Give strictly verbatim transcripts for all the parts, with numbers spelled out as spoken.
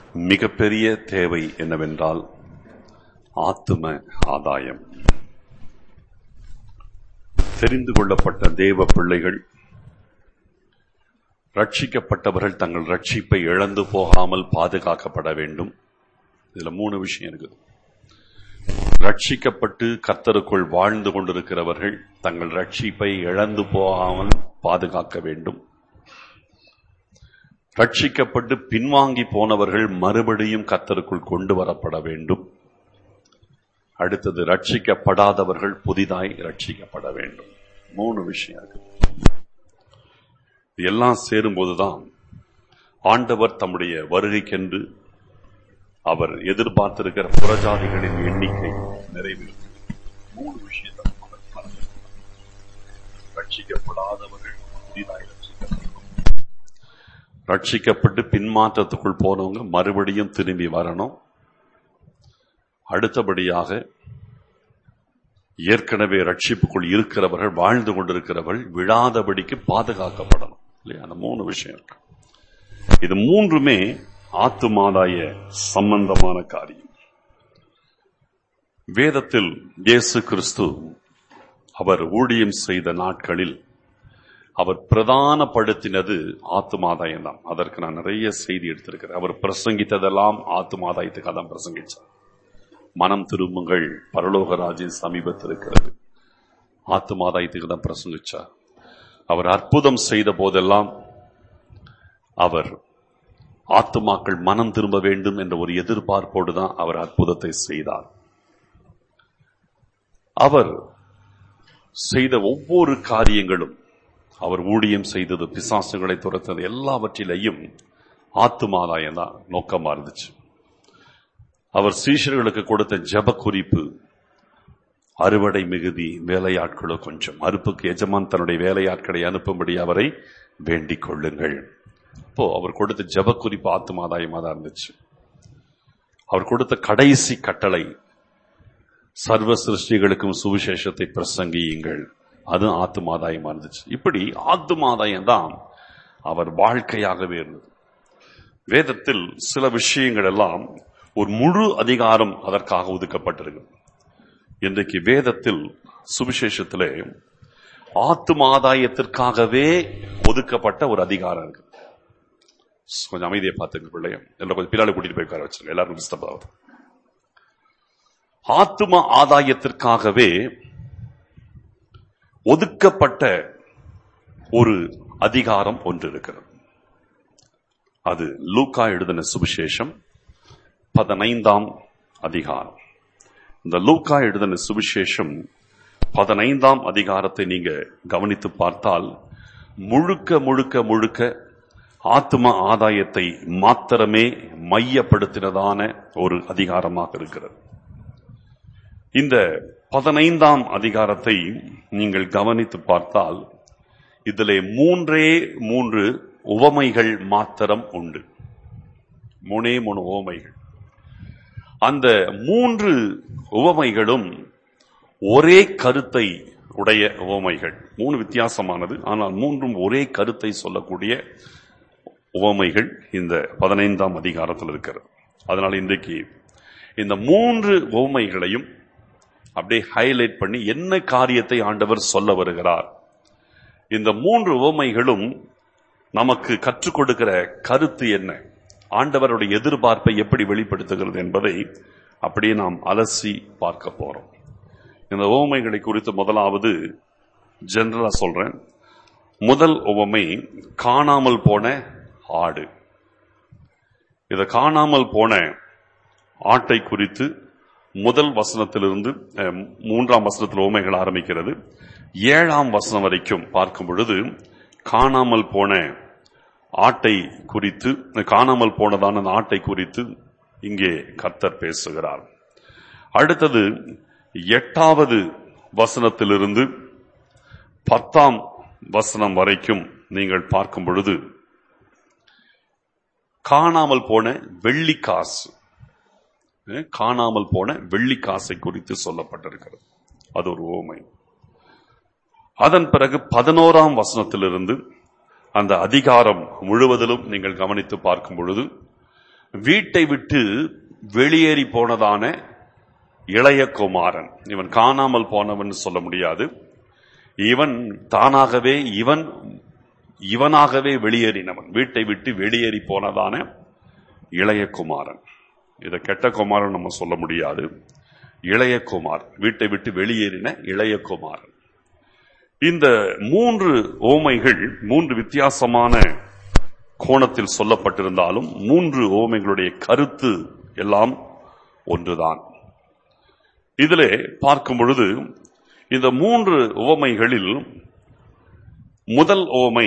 மிகப்பெரிய தேவை என்னவென்றால் ஆத்தும ஆதாயம். தெரிந்து கொள்ளப்பட்ட தேவ பிள்ளைகள், ரட்சிக்கப்பட்டவர்கள் தங்கள் ரட்சிப்பை இழந்து போகாமல் பாதுகாக்கப்பட வேண்டும். இதுல மூணு விஷயம் இருக்குது. ரட்சிக்கப்பட்டு கர்த்தருக்குள் வாழ்ந்து கொண்டிருக்கிறவர்கள் தங்கள் ரட்சிப்பை இழந்து போகாமல் பாதுகாக்க வேண்டும். ரட்சிக்கப்பட்டு பின்வாங்கி போனவர்கள் மறுபடியும் கர்த்தருக்குள் கொண்டு வரப்பட வேண்டும். அடுத்தது, ரட்சிக்கப்படாதவர்கள் புதிதாய் ரட்சிக்கப்பட வேண்டும். மூணு விஷயம் இருக்கு. எல்லாம் சேரும்போதுதான் ஆண்டவர் தம்முடைய வருகைக்கென்று அவர் எதிர்பார்த்திருக்கிற புறஜாதிகளின் எண்ணிக்கை நிறைவேறும். மூணு விஷயத்தை ரட்சிக்கப்படாதவர்கள் புதிதாய் ரட்சிக்கப்படும். ரட்சிக்கப்பட்டு பின்மாற்றத்துக்குள் போனவங்க மறுபடியும் திரும்பி வரணும். அடுத்தபடியாக ஏற்கனவே ரட்சிப்புக்குள் இருக்கிறவர்கள், வாழ்ந்து கொண்டிருக்கிறவர்கள் விழாதபடிக்கு பாதுகாக்கப்படணும். இல்லையா? அந்த மூணு விஷயம் இருக்கு. இது மூன்றுமே ஆத்துமாதாய சம்பந்தமான காரியம். வேதத்தில் இயேசு கிறிஸ்து அவர் ஊழியம் செய்த நாட்களில் அவர் பிரதானப்படுத்தினது ஆத்துமாதாயம் தான். அதற்கு நான் நிறைய செய்தி எடுத்திருக்கிறேன். அவர் பிரசங்கித்ததெல்லாம் ஆத்துமாதாயத்துக்காக தான் பிரசங்கிச்சார். மனம் திரும்புங்கள், பரலோக ராஜ்யம் சமீபத்தில் இருக்கிறது, ஆத்துமாதாயத்துக்கு தான் பிரசங்கிச்சார். அவர் அற்புதம் செய்த போதெல்லாம் அவர் ஆத்துமாக்கள் மனம் திரும்ப வேண்டும் என்ற ஒரு எதிர்பார்ப்போடு தான் அவர் அற்புதத்தை செய்தார். அவர் செய்த ஒவ்வொரு காரியங்களும், அவர் ஊழியம் செய்தது, பிசாசுகளை துரத்தது, எல்லாவற்றிலையும் ஆத்துமாதாயம் தான் நோக்கமா இருந்துச்சு. அவர் சீஷர்களுக்கு கொடுத்த ஜெப குறிப்பு, அறுவடை மிகுதி, வேலையாட்களோ கொஞ்சம், அறுப்புக்கு எஜமான் தன்னுடைய வேலையாட்களை அனுப்பும்படி அவரை வேண்டிக் கொள்ளுங்கள். அப்போ அவர் கொடுத்த ஜெப குறிப்பு ஆத்துமாதாயமா தான் இருந்துச்சு. அவர் கொடுத்த கடைசி கட்டளை, சர்வ சிருஷ்டிகளுக்கும் சுவிசேஷத்தை பிரசங்கியுங்கள், அது ஆத்துமாதாயமா இருந்துச்சு. இப்படி ஆத்துமாதாயம் தான் அவர் வாழ்க்கையாகவே இருந்தது. வேதத்தில் சில விஷயங்கள் எல்லாம் ஒரு முழு அதிகாரம் அதற்காக ஒதுக்கப்பட்டிருக்கு. இன்றைக்கு வேதத்தில் சுவிசேஷத்திலே ஆத்துமாதாயத்திற்காகவே ஒதுக்கப்பட்ட ஒரு அதிகாரம் இருக்கு. கொஞ்சம் அமைதியை பார்த்துங்க பிள்ளைய, எல்லாம் கொஞ்சம் பின்னாடி கூட்டிட்டு போய் உட்கார வச்சிருங்க, எல்லாரும் டிஸ்டர்ப் ஆகுது. ஆத்தும ஆதாயத்திற்காகவே ஒதுக்கப்பட்ட ஒரு அதிகாரம் ஒன்று இருக்கிறது. அது லூக்கா எழுதின சுவிசேஷம் பதினைந்தாம் அதிகாரம். இந்த லூக்கா எழுதின சுவிசேஷம் பதினைந்தாம் அதிகாரத்தை நீங்க கவனித்து பார்த்தால் முழுக்க முழுக்க முழுக்க ஆத்தும ஆதாயத்தை மாத்திரமே மையப்படுத்தினதான ஒரு அதிகாரமாக இருக்கிறது. இந்த பதினைந்தாம் அதிகாரத்தை நீங்கள் கவனித்து பார்த்தால் இதிலே மூன்றே மூன்று உவமைகள் மாத்திரம் உண்டு. மூணே மூணு உவமைகள். அந்த மூன்று உவமைகளும் ஒரே கருத்தை உடைய உவமைகள். மூணு வித்தியாசமானது, ஆனால் மூன்றும் ஒரே கருத்தை சொல்லக்கூடிய உவமைகள் இந்த பதினைந்தாம் அதிகாரத்தில் இருக்கிறது. அதனால இன்றைக்கு இந்த மூன்று உவமைகளையும் அப்படியே ஹைலைட் பண்ணி என்ன காரியத்தை ஆண்டவர் சொல்ல வருகிறார், இந்த மூன்று உவமைகளும் நமக்கு கற்றுக் கொடுக்கிற கருத்து என்ன, ஆண்டவருடைய எதிர்பார்ப்பை எப்படி வெளிப்படுத்துகிறது என்பதை அப்படியே நாம் அலசி பார்க்க போறோம். இந்த உவமைகளை குறித்து முதலாவது ஜெனரலா சொல்றேன். முதல் உவமை காணாமல் போன ஆடு. இத காணாமல் போன ஆட்டை குறித்து முதல் வசனத்திலிருந்து மூன்றாம் வசனத்தில் உவமைகள் ஆரம்பிக்கிறது. ஏழாம் வசனம் வரைக்கும் பார்க்கும் பொழுது காணாமல் போன ஆட்டை குறித்து, காணாமல் போனதான ஆட்டை குறித்து இங்கே கர்த்தர் பேசுகிறார். அடுத்தது எட்டாவது வசனத்திலிருந்து பத்தாம் வசனம் வரைக்கும் நீங்கள் பார்க்கும் பொழுது காணாமல் போன வெள்ளிக்காசு, காணாமல் போன வெள்ளிக்காசை குறித்து சொல்லப்பட்டிருக்கிறது. அது ஒரு உவமை. அதன் பிறகு பதினோராம் வசனத்திலிருந்து அந்த அதிகாரம் முழுவதிலும் நீங்கள் கவனித்து பார்க்கும் பொழுது வீட்டை விட்டு வெளியேறி போனதான இளைய குமாரன். இவன் காணாமல் போனவன் சொல்ல முடியாது. இவன் தானாகவே இவன் இவனாகவே வெளியேறினவன். வீட்டை விட்டு வெளியேறி போனதான இளைய குமாரன். இதை கெட்ட குமாரன் நம்ம சொல்ல முடியாது. இளைய குமார், வீட்டை விட்டு வெளியேறின இளைய குமாரன். இந்த மூன்று ஓமைகள் மூன்று வித்தியாசமான கோணத்தில் சொல்லப்பட்டிருந்தாலும் மூன்று ஓமைகளுடைய கருத்து எல்லாம் ஒன்றுதான். இதிலே பார்க்கும் பொழுது இந்த மூன்று உவமைகளில் முதல் ஓமை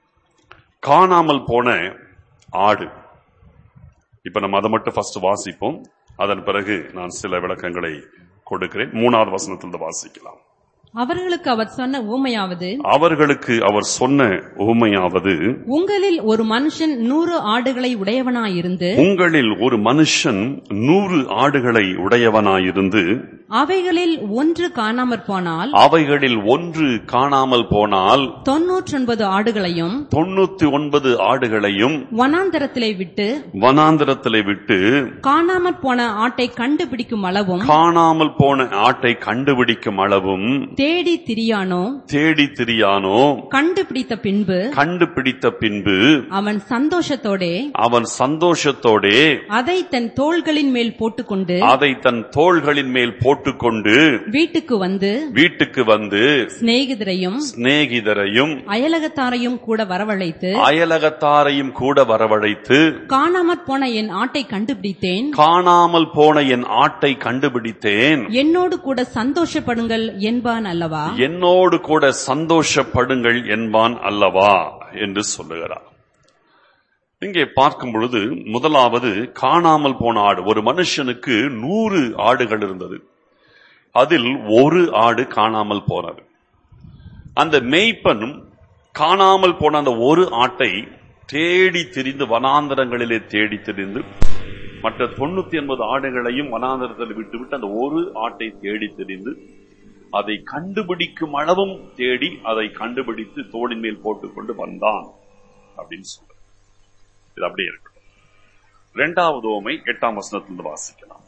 காணாமல் போன ஆடு. இப்ப நம்ம அதை மட்டும் ஃபர்ஸ்ட் வாசிப்போம். அதன் பிறகு நான் சில விளக்கங்களை கொடுக்கிறேன். மூணாவது வசனத்திலிருந்து வாசிக்கலாம். அவர்களுக்கு அவர் சொன்ன ஊமையாவது அவர்களுக்கு அவர் சொன்ன ஊமையாவது உங்களில் ஒரு மனுஷன் நூறு ஆடுகளை உடையவனாயிருந்து உங்களில் ஒரு மனுஷன் நூறு ஆடுகளை உடையவனாயிருந்து அவைகளில் ஒன்று காணாமற் போனால் அவைகளில் ஒன்று காணாமல் போனால் தொன்னூற்றி ஒன்பது ஆடுகளையும் தொண்ணூத்தி ஒன்பது ஆடுகளையும் வனாந்தரத்திலே விட்டு வனாந்தரத்திலே விட்டு காணாமற் போன ஆட்டை கண்டுபிடிக்கும் அளவும் காணாமல் போன ஆட்டை கண்டுபிடிக்கும் அளவும் தேடி திரியானோ தேடி திரியானோ கண்டுபிடித்த பின்பு கண்டுபிடித்த பின்பு அவன் சந்தோஷத்தோடே அவன் சந்தோஷத்தோடே அதை தன் தோள்களின் மேல் போட்டுக்கொண்டு அதை தன் தோள்களின் மேல் போட்டுக்கொண்டு வீட்டுக்கு வந்து வீட்டுக்கு வந்து சிநேகிதரையும் சிநேகிதரையும் அயலகத்தாரையும் கூட வரவழைத்து அயலகத்தாரையும் கூட வரவழைத்து காணாமற் போன என் ஆட்டை கண்டுபிடித்தேன் காணாமல் போன என் ஆட்டை கண்டுபிடித்தேன் என்னோடு கூட சந்தோஷப்படுங்கள் என்பான் அல்லவா என்னோடு கூட சந்தோஷப்படுங்கள் என்பான் அல்லவா என்று சொல்லுகிறார். இங்கே பார்க்கும் பொழுது முதலாவது காணாமல் போன ஆடு. ஒரு மனுஷனுக்கு நூறு ஆடுகள் இருந்தது. அதில் ஒரு ஆடு காணாமல் போனது. அந்த மேய்ப்பனும் காணாமல் போன அந்த ஒரு ஆட்டை தேடி திரிந்து வனாந்தரங்களிலே தேடி திரிந்து மற்ற தொண்ணூத்தி ஒன்பது ஆடுகளையும் வனாந்தரத்தில் விட்டுவிட்டு அந்த ஒரு ஆட்டை தேடி திரிந்து அதை கண்டுபிடிக்கும் அளவும் தேடி அதை கண்டுபிடித்து தோளின் மேல் போட்டுக்கொண்டு வந்தான் அப்படின்னு சொல்ற. இது அப்படியே இருக்கட்டும். இரண்டாவது ஓமை எட்டாம் வசனத்திலிருந்து வாசிக்கலாம்.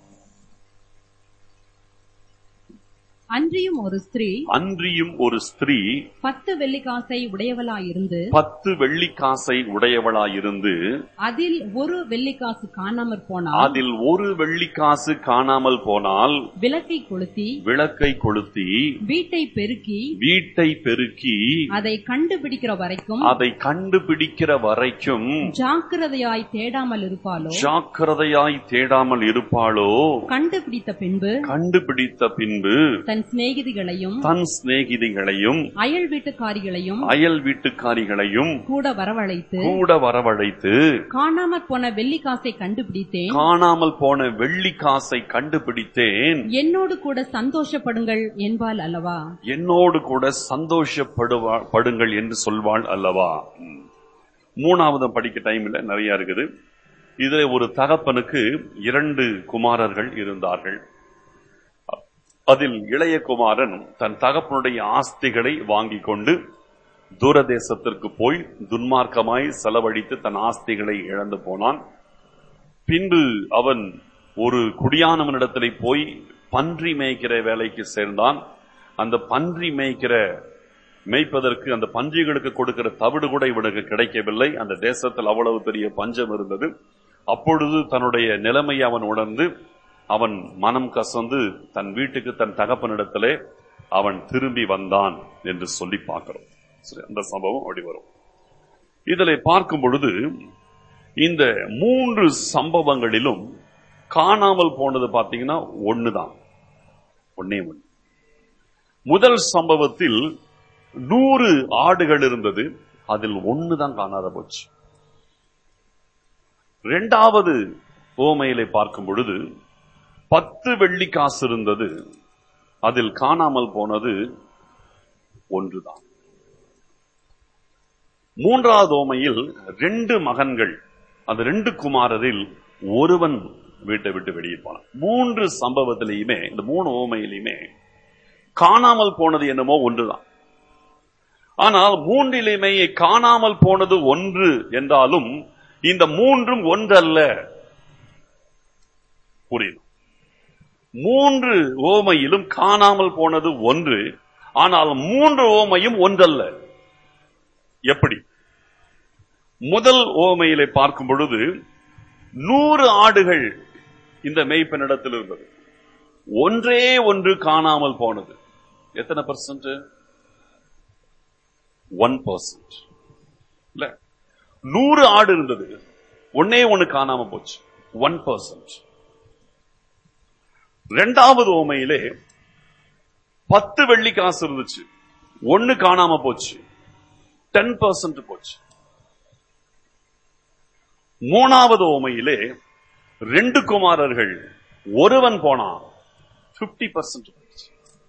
அன்றியும் ஒரு ஸ்திரீ அன்றியும் ஒரு ஸ்திரீ பத்து வெள்ளிக்காசை உடையவளாயிருந்து பத்து வெள்ளிக்காசை உடையவளாயிருந்து அதில் ஒரு வெள்ளிக்காசு காணாமற் போனால் அதில் ஒரு வெள்ளிக்காசு காணாமல் போனால் விளக்கை கொளுத்தி விளக்கை கொளுத்தி வீட்டை பெருக்கி வீட்டை பெருக்கி அதை கண்டுபிடிக்கிற வரைக்கும் அதை கண்டுபிடிக்கிற வரைக்கும் ஜாக்கிரதையாய் தேடாமல் இருப்பாளோ ஜாக்கிரதையாய் தேடாமல் இருப்பாளோ கண்டுபிடித்த பின்பு கண்டுபிடித்த பின்பு தன் சிநேகிதிகளையும் தன் சிநேகிதிகளையும் அயல் வீட்டுக்காரிகளையும் அயல் வீட்டுக்காரிகளையும் கூட வரவழைத்து கூட வரவழைத்து காணாமற் போன வெள்ளிக்காசை கண்டுபிடித்தேன் காணாமல் போன வெள்ளிக்காசை கண்டுபிடித்தேன் என்னோடு கூட சந்தோஷப்படுங்கள் என்பாள் அல்லவா என்னோடு கூட சந்தோஷப்படுங்கள் என்று சொல்வாள் அல்லவா. மூணாவது படிக்க டைம்ல நிறைய இருக்குது. இதுல ஒரு தகப்பனுக்கு இரண்டு குமாரர்கள் இருந்தார்கள். அதில் இளைய குமாரன் தன் தகப்பனுடைய ஆஸ்திகளை வாங்கி கொண்டு தூரதேசத்திற்கு போய் துன்மார்க்கமாய் செலவழித்து தன் ஆஸ்திகளை இழந்து போனான். பின்பு அவன் ஒரு குடியானவனிடத்திலே போய் பன்றி மேய்க்கிற வேலைக்கு சேர்ந்தான். அந்த பன்றி மேய்க்கிற மேய்ப்பதற்கு அந்த பன்றிகளுக்கு கொடுக்கிற தவிடு கூட இவனுக்கு கிடைக்கவில்லை. அந்த தேசத்தில் அவ்வளவு பெரிய பஞ்சம் இருந்தது. அப்பொழுது தன்னுடைய நிலைமையை அவன் உணர்ந்து அவன் மனம் கசந்து தன் வீட்டுக்கு தன் தகப்பனிடத்திலே அவன் திரும்பி வந்தான் என்று சொல்லி பார்க்கிறோம். அந்த சம்பவம் அப்படி வரும். இதில் பார்க்கும் பொழுது இந்த மூன்று சம்பவங்களிலும் காணாமல் போனது பார்த்தீங்கன்னா ஒண்ணுதான், ஒன்னே ஒண்ணு. முதல் சம்பவத்தில் நூறு ஆடுகள் இருந்தது, அதில் ஒண்ணுதான் காணாத போச்சு. இரண்டாவது ஓமையிலே பார்க்கும் பொழுது பத்து வெள்ளி காசு இருந்தது, அதில் காணாமல் போனது ஒன்றுதான். மூன்றாவது ஓமையில் ரெண்டு மகன்கள், அந்த ரெண்டு குமாரரில் ஒருவன் வீட்டை விட்டு வெளியே போனான். மூன்று சம்பவத்திலையுமே, இந்த மூணு ஓமையிலுமே காணாமல் போனது என்னமோ ஒன்றுதான். ஆனால் மூன்றிலுமே காணாமல் போனது ஒன்று என்றாலும் இந்த மூன்றும் ஒன்றல்ல. புரியணும். மூன்று ஓமையிலும் காணாமல் போனது ஒன்று, ஆனால் மூன்று ஓமையும் ஒன்றல்ல. எப்படி? முதல் ஓமையிலே பார்க்கும் பொழுது நூறு ஆடுகள் இந்த மேய்ப்பனிடத்தில் இருந்தது, ஒன்றே ஒன்று காணாமல் போனது. எத்தனை பர்சன்ட்? ஒன் பர்சன்ட் இல்ல. நூறு ஆடு இருந்தது, ஒன்னே ஒன்னு காணாம போச்சு, ஒன் பர்சன்ட். இரண்டாவது ஓமையிலே பத்து வெள்ளி காசு இருந்துச்சு, ஒன்னு காணாம போச்சு, டென் பர்சன்ட் போச்சு. மூணாவது ஓமையிலே ரெண்டு குமாரர்கள், ஒருவன் போனான், பிப்டி பர்சன்ட் போச்சு.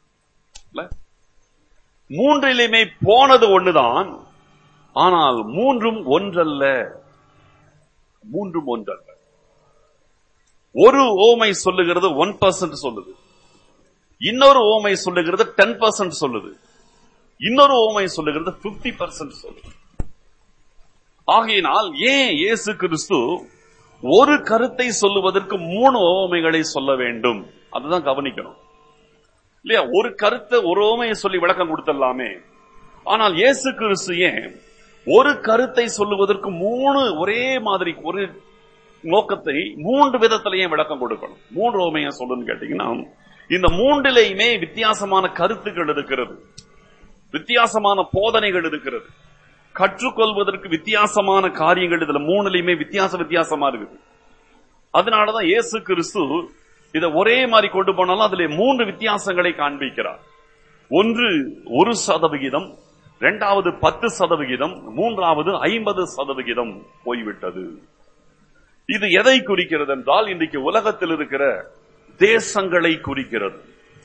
மூன்றிலுமே போனது ஒண்ணுதான், ஆனால் மூன்றும் ஒன்றல்ல. மூன்றும் ஒன்றல்ல. ஒரு ஓமை சொல்லுகிறது ஒன் பர்சன்ட் சொல்லுது, இன்னொரு ஓமை சொல்லுகிறது டென் பர்சன்ட் சொல்லுது, இன்னொரு ஓமை சொல்லுகிறது பிப்டி பர்சன்ட் சொல்லுது. ஆகையினால் ஏன் இயேசு கிறிஸ்து ஒரு கருத்தை சொல்லுவதற்கு மூணு ஓமைகளை சொல்ல வேண்டும்? அதுதான் கவனிக்கணும் இல்லையா? ஒரு கருத்தை ஒரு ஓமையை சொல்லி விளக்கம் கொடுத்தலாமே. ஆனால் இயேசு கிறிஸ்து ஏன் ஒரு கருத்தை சொல்லுவதற்கு மூணு ஒரே மாதிரி ஒரு நோக்கத்தை மூன்று விதத்திலேயே விளக்கம் கொடுக்கணும்? மூன்று ஓமையை சொல்லுன்னு கேட்டீங்கன்னா, இந்த மூன்றிலேயுமே வித்தியாசமான கருத்துக்கள் இருக்கிறது, வித்தியாசமான போதனைகள் இருக்கிறது, கற்றுக்கொள்வதற்கு வித்தியாசமான காரியங்கள் இதுல மூணுலயுமே வித்தியாச வித்தியாசமா இருக்குது. அதனாலதான் இயேசு கிறிஸ்து இதை ஒரே மாதிரி கொண்டு போனாலும் அதுல மூன்று வித்தியாசங்களை காண்பிக்கிறார். ஒன்று ஒரு சதவிகிதம், இரண்டாவது பத்து சதவிகிதம், மூன்றாவது ஐம்பது சதவிகிதம் போய்விட்டது. இது எதை குறிக்கிறது என்றால், இன்றைக்கு உலகத்தில் இருக்கிற தேசங்களை குறிக்கிறது.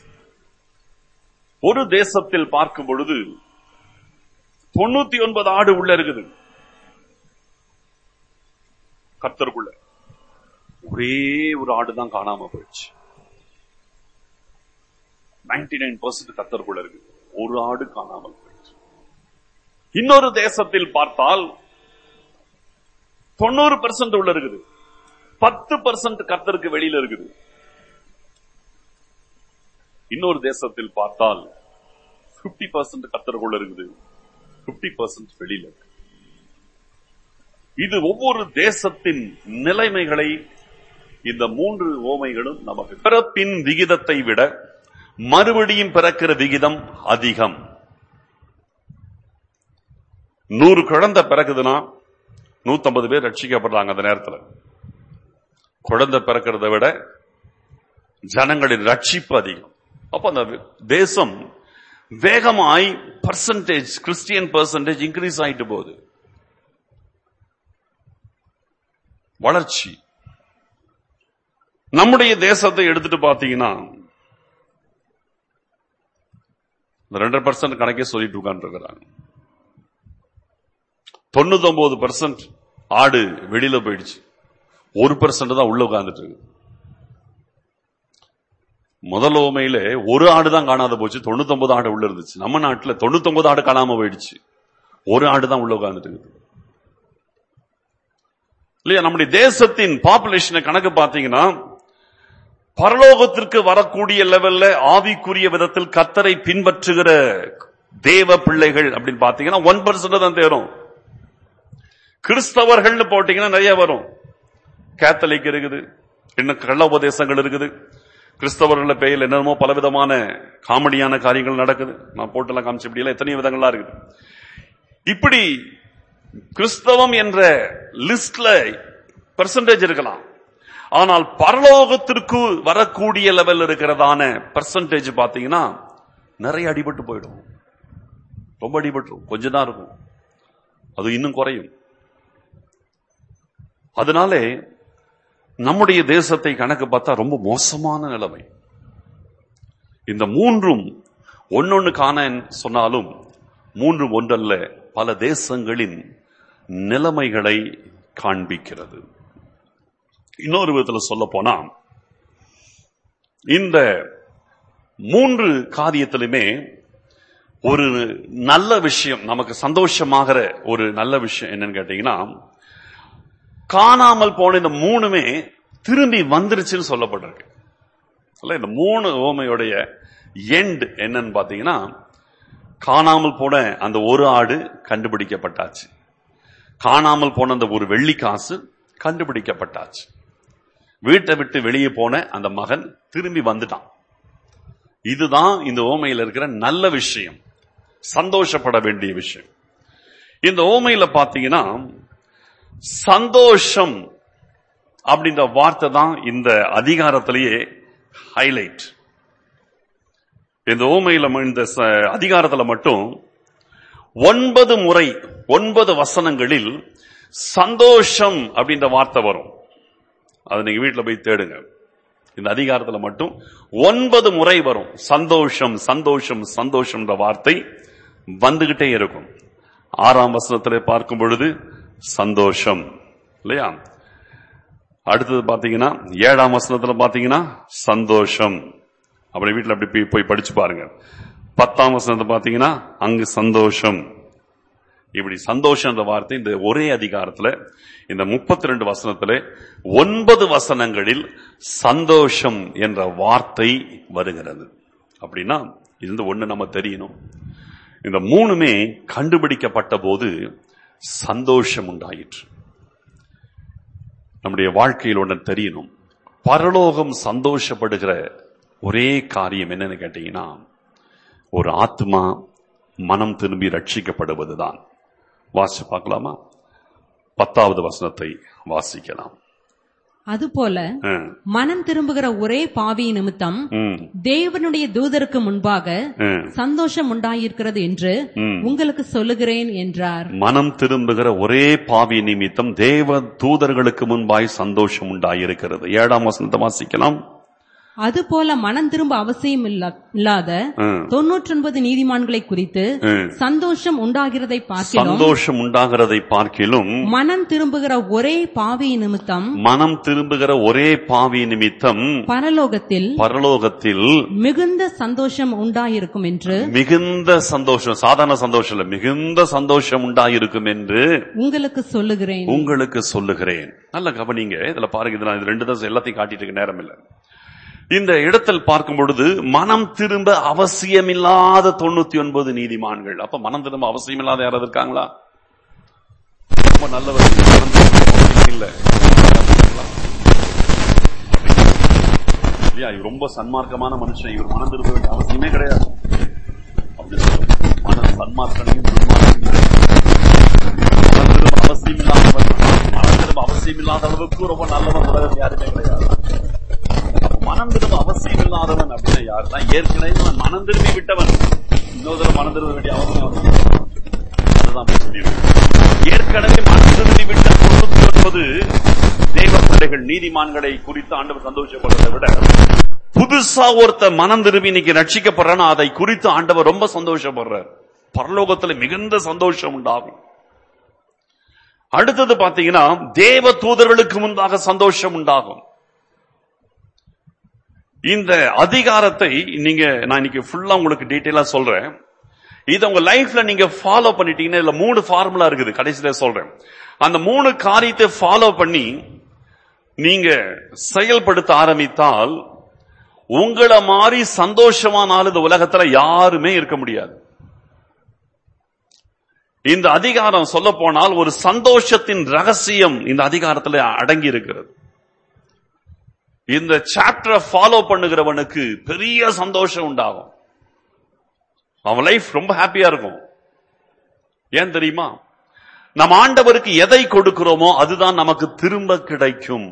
ஒரு தேசத்தில் பார்க்கும் பொழுது தொண்ணூத்தி ஒன்பது ஆடு உள்ள இருக்குது, கர்த்தருக்குள்ள ஒரே ஒரு ஆடு தான் காணாம போயிடுச்சு. நைன்டி நைன் பர்சன்ட் கர்த்தருக்குள்ள இருக்கு, ஒரு ஆடு காணாமல் போயிடுச்சு. இன்னொரு தேசத்தில் பார்த்தால் தொண்ணூறு பெர்சென்ட் உள்ள இருக்குது, பத்து பெர்சென்ட் கர்த்தருக்கு வெளியில இருக்குது. இன்னொரு தேசத்தில் பார்த்தால் பிப்டி பெர்சென்ட் கர்த்தருக்குள்ள இருக்குது, பிப்டி பெர்சென்ட் வெளியில இருக்கு. இது ஒவ்வொரு தேசத்தின் நிலைமைகளை இந்த மூன்று ஓமைகளும் நமக்கு. பிறப்பின் விகிதத்தை விட மறுபடியும் பிறக்கிற விகிதம் அதிகம். நூறு குழந்தை பிறக்குதுன்னா நூத்தி ஐம்பது பேர் ரட்சிக்கப்படுறாங்க. அந்த நேரத்தில் குழந்தை பிறக்கிறத விட ஜனங்களின் ரட்சிப்பு அதிகம். அப்ப அந்த தேசம் வேகமாய் பர்சன்டேஜ் கிறிஸ்டியன் பர்சன்டேஜ் இன்க்ரீஸ் ஆயிட்டு போகுது. வளர்ச்சி. நம்முடைய தேசத்தை எடுத்துட்டு பாத்தீங்கன்னா ரெண்டரை பர்சன்ட் கணக்கே சொல்லிட்டு உட்கார்ந்துருக்கிறாங்க. தொண்ணூத்தி ஒன்பது பர்சன்ட் ஆடு வெளியில போயிடுச்சு, ஒரு பர்சன்ட் தான் உள்ள உட்கார்ந்துட்டு இருக்கு. முதல் ஓமையில ஒரு ஆடு தான் காணாத போச்சு, தொண்ணூத்தி ஒன்பது ஆடு உள்ள இருந்துச்சு. நம்ம நாட்டுல தொண்ணூத்தி ஒன்பது ஆடு காணாம போயிடுச்சு, ஒரு ஆடு தான் உள்ள உட்கார்ந்துட்டு இருக்கு இல்லையா? நம்முடைய தேசத்தின் பாப்புலேஷனை கணக்கு பாத்தீங்கன்னா, பரலோகத்திற்கு வரக்கூடிய லெவல்ல ஆவிக்குரிய விதத்தில் கர்த்தரை பின்பற்றுகிற தேவ பிள்ளைகள் அப்படின்னு பாத்தீங்கன்னா ஒன் பர்சன்ட் தான் தேரும். கிறிஸ்தவர்கள் போட்டீங்கன்னா நிறைய வரும். கேத்தலிக் இருக்குது, இன்னும் கள்ள உபதேசங்கள் இருக்குது, கிறிஸ்தவர்கள் பெயரில் என்னமோ பலவிதமான காமெடியான காரியங்கள் நடக்குது. நான் போட்டெல்லாம் காமிச்சு இப்படி எல்லாம் எத்தனையோ விதங்கள்லாம் இருக்குது. இப்படி கிறிஸ்தவம் என்ற லிஸ்ட்ல பெர்சன்டேஜ் இருக்கலாம், ஆனால் பரலோகத்திற்கு வரக்கூடிய லெவல் இருக்கிறதான பெர்சன்டேஜ் பாத்தீங்கன்னா நிறைய அடிபட்டு போயிடும். ரொம்ப அடிபட்டு கொஞ்சம் தான் இருக்கும், அது இன்னும் குறையும். அதனாலே நம்முடைய தேசத்தை கணக்கு பார்த்தா ரொம்ப மோசமான நிலைமை. இந்த மூன்றும் ஒன்னொன்னு காண சொன்னாலும் மூன்றும் ஒன்றல்ல, பல தேசங்களின் நிலைமைகளை காண்பிக்கிறது. இன்னொரு விதத்தில் சொல்ல போனா, இந்த மூன்று காரியத்திலுமே ஒரு நல்ல விஷயம், நமக்கு சந்தோஷமாகிற ஒரு நல்ல விஷயம் என்னன்னு கேட்டீங்கன்னா, காணாமல் போன இந்த மூணுமே திரும்பி வந்துருச்சுன்னு சொல்லப்பட்டிருக்கு. இந்த மூணு ஓமையுடைய எண்ட் என்னன்னு பாத்தீங்கன்னா, காணாமல் போன அந்த ஒரு ஆடு கண்டுபிடிக்கப்பட்டாச்சு, காணாமல் போன அந்த ஒரு வெள்ளி காசு கண்டுபிடிக்கப்பட்டாச்சு, வீட்டை விட்டு வெளியே போன அந்த மகன் திரும்பி வந்துட்டான். இதுதான் இந்த ஓமையில இருக்கிற நல்ல விஷயம், சந்தோஷப்பட வேண்டிய விஷயம். இந்த ஓமையில பாத்தீங்கன்னா சந்தோஷம் அப்படின்ற வார்த்தை தான் இந்த அதிகாரத்திலேயே ஹைலைட். இந்த ஓமையில இந்த அதிகாரத்துல மட்டும் ஒன்பது முறை ஒன்பது வசனங்களில் சந்தோஷம் அப்படின்ற வார்த்தை வரும். அதை நீங்க வீட்டுல போய் தேடுங்க. இந்த அதிகாரத்துல மட்டும் ஒன்பது முறை வரும் சந்தோஷம் சந்தோஷம் சந்தோஷம் என்ற வார்த்தை வந்துகிட்டே இருக்கும். ஆறாம் வசனத்திலே பார்க்கும் பொழுது சந்தோஷம் இல்லையா? அடுத்தது பாத்தீங்கன்னா ஏழாம் வசனத்துல பாத்தீங்கன்னா சந்தோஷம். அப்படி வீட்டுல அப்படி போய் படிச்சு பாருங்க. பத்தாம் வசனத்தை பாத்தீங்கன்னா அங்கு சந்தோஷம். இப்படி சந்தோஷம் என்ற வார்த்தை இந்த ஒரே அதிகாரத்துல இந்த முப்பத்தி ரெண்டு வசனத்துல ஒன்பது வசனங்களில் சந்தோஷம் என்ற வார்த்தை வருகிறது. அப்படின்னா இது ஒண்ணு நம்ம தெரியணும், இந்த மூணுமே கண்டுபிடிக்கப்பட்ட போது சந்தோஷம் உண்டாயிற்று. நம்முடைய வாழ்க்கையில் ஒன்று தெரியணும், பரலோகம் சந்தோஷப்படுகிற ஒரே காரியம் என்னன்னு கேட்டீங்கன்னா, ஒரு ஆத்மா மனம் திரும்பி ரட்சிக்கப்படுவதுதான். வாசி பார்க்கலாமா? பத்தாவது வசனத்தை வாசிக்கலாம். அதுபோல மனம் திரும்புகிற ஒரே பாவி நிமித்தம் தேவனுடைய தூதருக்கு முன்பாக சந்தோஷம் உண்டாயிருக்கிறது என்று உங்களுக்கு சொல்லுகிறேன் என்றார். மனம் திரும்புகிற ஒரே பாவி நிமித்தம் தேவ தூதர்களுக்கு முன்பாய் சந்தோஷம் உண்டாயிருக்கிறது. ஏழாம் வசனத்தை வாசிக்கலாம். அதுபோல மனம் திரும்ப அவசியம் இல்லாத தொன்னூற்றி ஒன்பது நீதிமான்களை குறித்து சந்தோஷம் உண்டாகிறதை பார்க்கிலும் சந்தோஷம் உண்டாகிறதை பார்க்கிலும் மனம் திரும்புகிற ஒரே பாவி நிமித்தம் மனம் திரும்புகிற ஒரே பாவி நிமித்தம் பரலோகத்தில் பரலோகத்தில் மிகுந்த சந்தோஷம் உண்டாயிருக்கும் என்று மிகுந்த சந்தோஷம், சாதாரண சந்தோஷம் இல்ல, மிகுந்த சந்தோஷம் உண்டாயிருக்கும் என்று உங்களுக்கு சொல்லுகிறேன் உங்களுக்கு சொல்லுகிறேன். நல்ல கவனிங்க, இதுல பாருங்க, இது நான் ரெண்டு தான் எல்லாத்தையும் காட்டிட்டு இருக்க நேரம் இல்ல. இந்த இடத்தில் பார்க்கும் பொழுது மனம் திரும்ப அவசியமில்லாத தொண்ணூத்தி ஒன்பது நீதிமான்கள். அப்ப மனம் திரும்ப அவசியம் இல்லாத யாராவது இருக்காங்களா? ரொம்ப நல்லவர் இல்ல இல்லையா? இவர் ரொம்ப சன்மார்க்கமான மனுஷன், இவர் மனம் திரும்ப வேண்டிய அவசியமே கிடையாது அப்படின்னு சொல்லுவாங்க. மனம் சன்மார்க்கனையும் மனம் திரும்ப அவசியம் இல்லாதவர், மனம் திரும்ப அவசியம் இல்லாத அளவுக்கு ரொம்ப நல்லவர் உலகம் யாருமே கிடையாது. மனம் திரும்ப அவசியம் இல்லாதவன் அப்படின்னா யாருன்னா, ஏற்கனவே மனம் திரும்பி விட்டவன், இன்னொரு மனம் திரும்ப வேண்டிய அவசியம் அதுதான். ஏற்கனவே மனம் திரும்பி விட்ட தொண்ணூத்தி ஒன்பது தெய்வ பிள்ளைகள் நீதிமான்களை குறித்து ஆண்டவர் சந்தோஷப்படுறதை விட, புதுசா ஒருத்த மனம் திரும்பி இன்னைக்கு ரட்சிக்கப்படுறான்னு அதை குறித்து ஆண்டவர் ரொம்ப சந்தோஷப்படுறார். பரலோகத்துல மிகுந்த சந்தோஷம் உண்டாகும். அடுத்தது பாத்தீங்கன்னா தேவ தூதர்களுக்கு முன்பாக சந்தோஷம் உண்டாகும். இந்த அதிகாரத்தை நீங்க நான் இன்னைக்கு ஃபுல்லா உங்களுக்கு டீடைலா சொல்றேன். இத உங்க லைஃப்ல நீங்க ஃபாலோ பண்ணிட்டீங்கன்னா, இதுல மூணு ஃபார்முலா இருக்குது, கடைசியில சொல்றேன். அந்த மூணு காரியத்தை ஃபாலோ பண்ணி நீங்க செயல்படுத்த ஆரம்பித்தால் உங்களை மாதிரி சந்தோஷமான ஆள் இந்த உலகத்துல யாருமே இருக்க முடியாது. இந்த அதிகாரம் சொல்ல போனால் ஒரு சந்தோஷத்தின் ரகசியம் இந்த அதிகாரத்துல அடங்கி இருக்கிறது. இந்த சாப்டரை ஃபாலோ பண்ணுகிறவனுக்கு பெரிய சந்தோஷம் உண்டாகும், அவன் லைஃப் ரொம்ப ஹாப்பியா இருக்கும். ஏன் தெரியுமா? நம்ம ஆண்டவருக்கு எதை கொடுக்கிறோமோ அதுதான் நமக்கு திரும்ப கிடைக்கும்.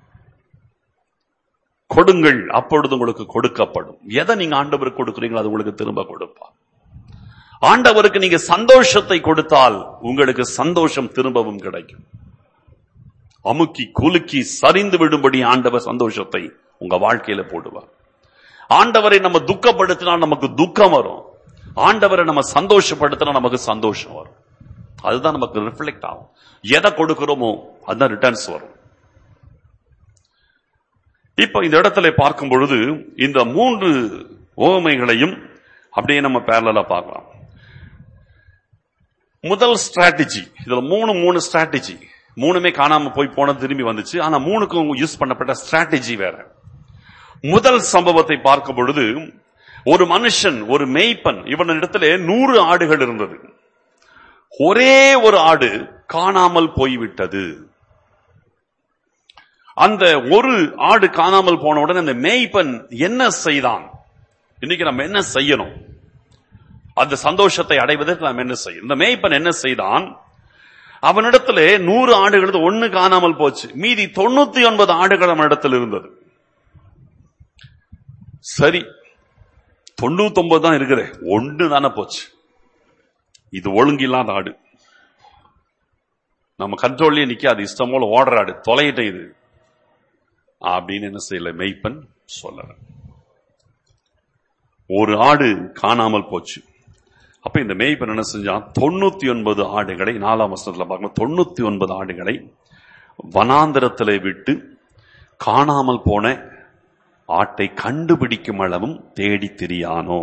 கொடுங்கள் அப்பொழுது உங்களுக்கு கொடுக்கப்படும். எதை நீங்க ஆண்டவருக்கு கொடுக்கிறீங்களோ அது உங்களுக்கு திரும்ப கொடுப்பார். ஆண்டவருக்கு நீங்க சந்தோஷத்தை கொடுத்தால் உங்களுக்கு சந்தோஷம் திரும்பவும் கிடைக்கும். அமுக்கி குலுக்கி சரிந்து விடும்படி ஆண்டவர் சந்தோஷத்தை உங்க வாழ்க்கையில போடுவார். ஆண்டவரை நம்ம துக்கப்படுத்தினால் நமக்கு துக்கம் வரும், ஆண்டவரை நம்ம சந்தோஷப்படுத்தினா நமக்கு சந்தோஷம் வரும். அதுதான் நமக்கு ரிஃப்ளெக்ட் ஆகும். எதை கொடுக்கிறோமோ அதுதான் ரிட்டர்ன்ஸ் வரும். இப்ப இந்த இடத்துல பார்க்கும் பொழுது இந்த மூன்று ஓமைகளையும் அப்படியே நம்ம பேரலா பார்க்கலாம். முதல் ஸ்ட்ராட்டஜி, இதுல மூணு மூணு ஸ்ட்ராட்டஜி மூணுமே காணாம போய் போனது திரும்பி வந்துச்சு. ஆனா மூணுக்கும் யூஸ் பண்ணப்பட்ட ஸ்ட்ராட்டஜி வேற. முதல் சம்பவத்தை பார்க்கும் பொழுது ஒரு மனுஷன், ஒரு மேய்ப்பன், இவனிடத்திலே நூறு ஆடுகள் இருந்தது. ஒரே ஒரு ஆடு காணாமல் போய்விட்டது. அந்த ஒரு ஆடு காணாமல் போன உடனே அந்த மேய்ப்பன் என்ன செய்தான்? இன்னைக்கு நம்ம என்ன செய்யணும்? அந்த சந்தோஷத்தை அடைவதற்கு நாம் என்ன செய்யணும்? இந்த மேய்ப்பன் என்ன செய்தான்? அவனிடத்திலே நூறு ஆடுகள் ஒன்னு காணாமல் போச்சு. மீதி தொண்ணூத்தி ஒன்பது ஆடுகள் அவனிடத்தில் இருந்தது. சரி, தொண்ணூத்தி ஒன்பது தான் இருக்கிற, ஒன்று தானே போச்சு. இது ஒழுங்கில்லாத ஆடு, நம்ம கண்ட்ரோல்லே நிக்காது, இஷ்டம் போல ஓடுற ஆடு, தொலையிட்ட இது அப்படின்னு என்ன செய்யல மேய்ப்பன் சொல்லல. ஒரு ஆடு காணாமல் போச்சு. அப்ப இந்த மேய்ப்பன் என்ன செஞ்சான்? தொண்ணூத்தி ஒன்பது ஆடுகளை, நாலாம் வசனத்துல பார்க்கணும், தொண்ணூத்தி ஒன்பது ஆடுகளை வனாந்தரத்திலே விட்டு காணாமல் போன ஆட்டை கண்டுபிடிக்கும் அளவும் தேடி திரியானோ.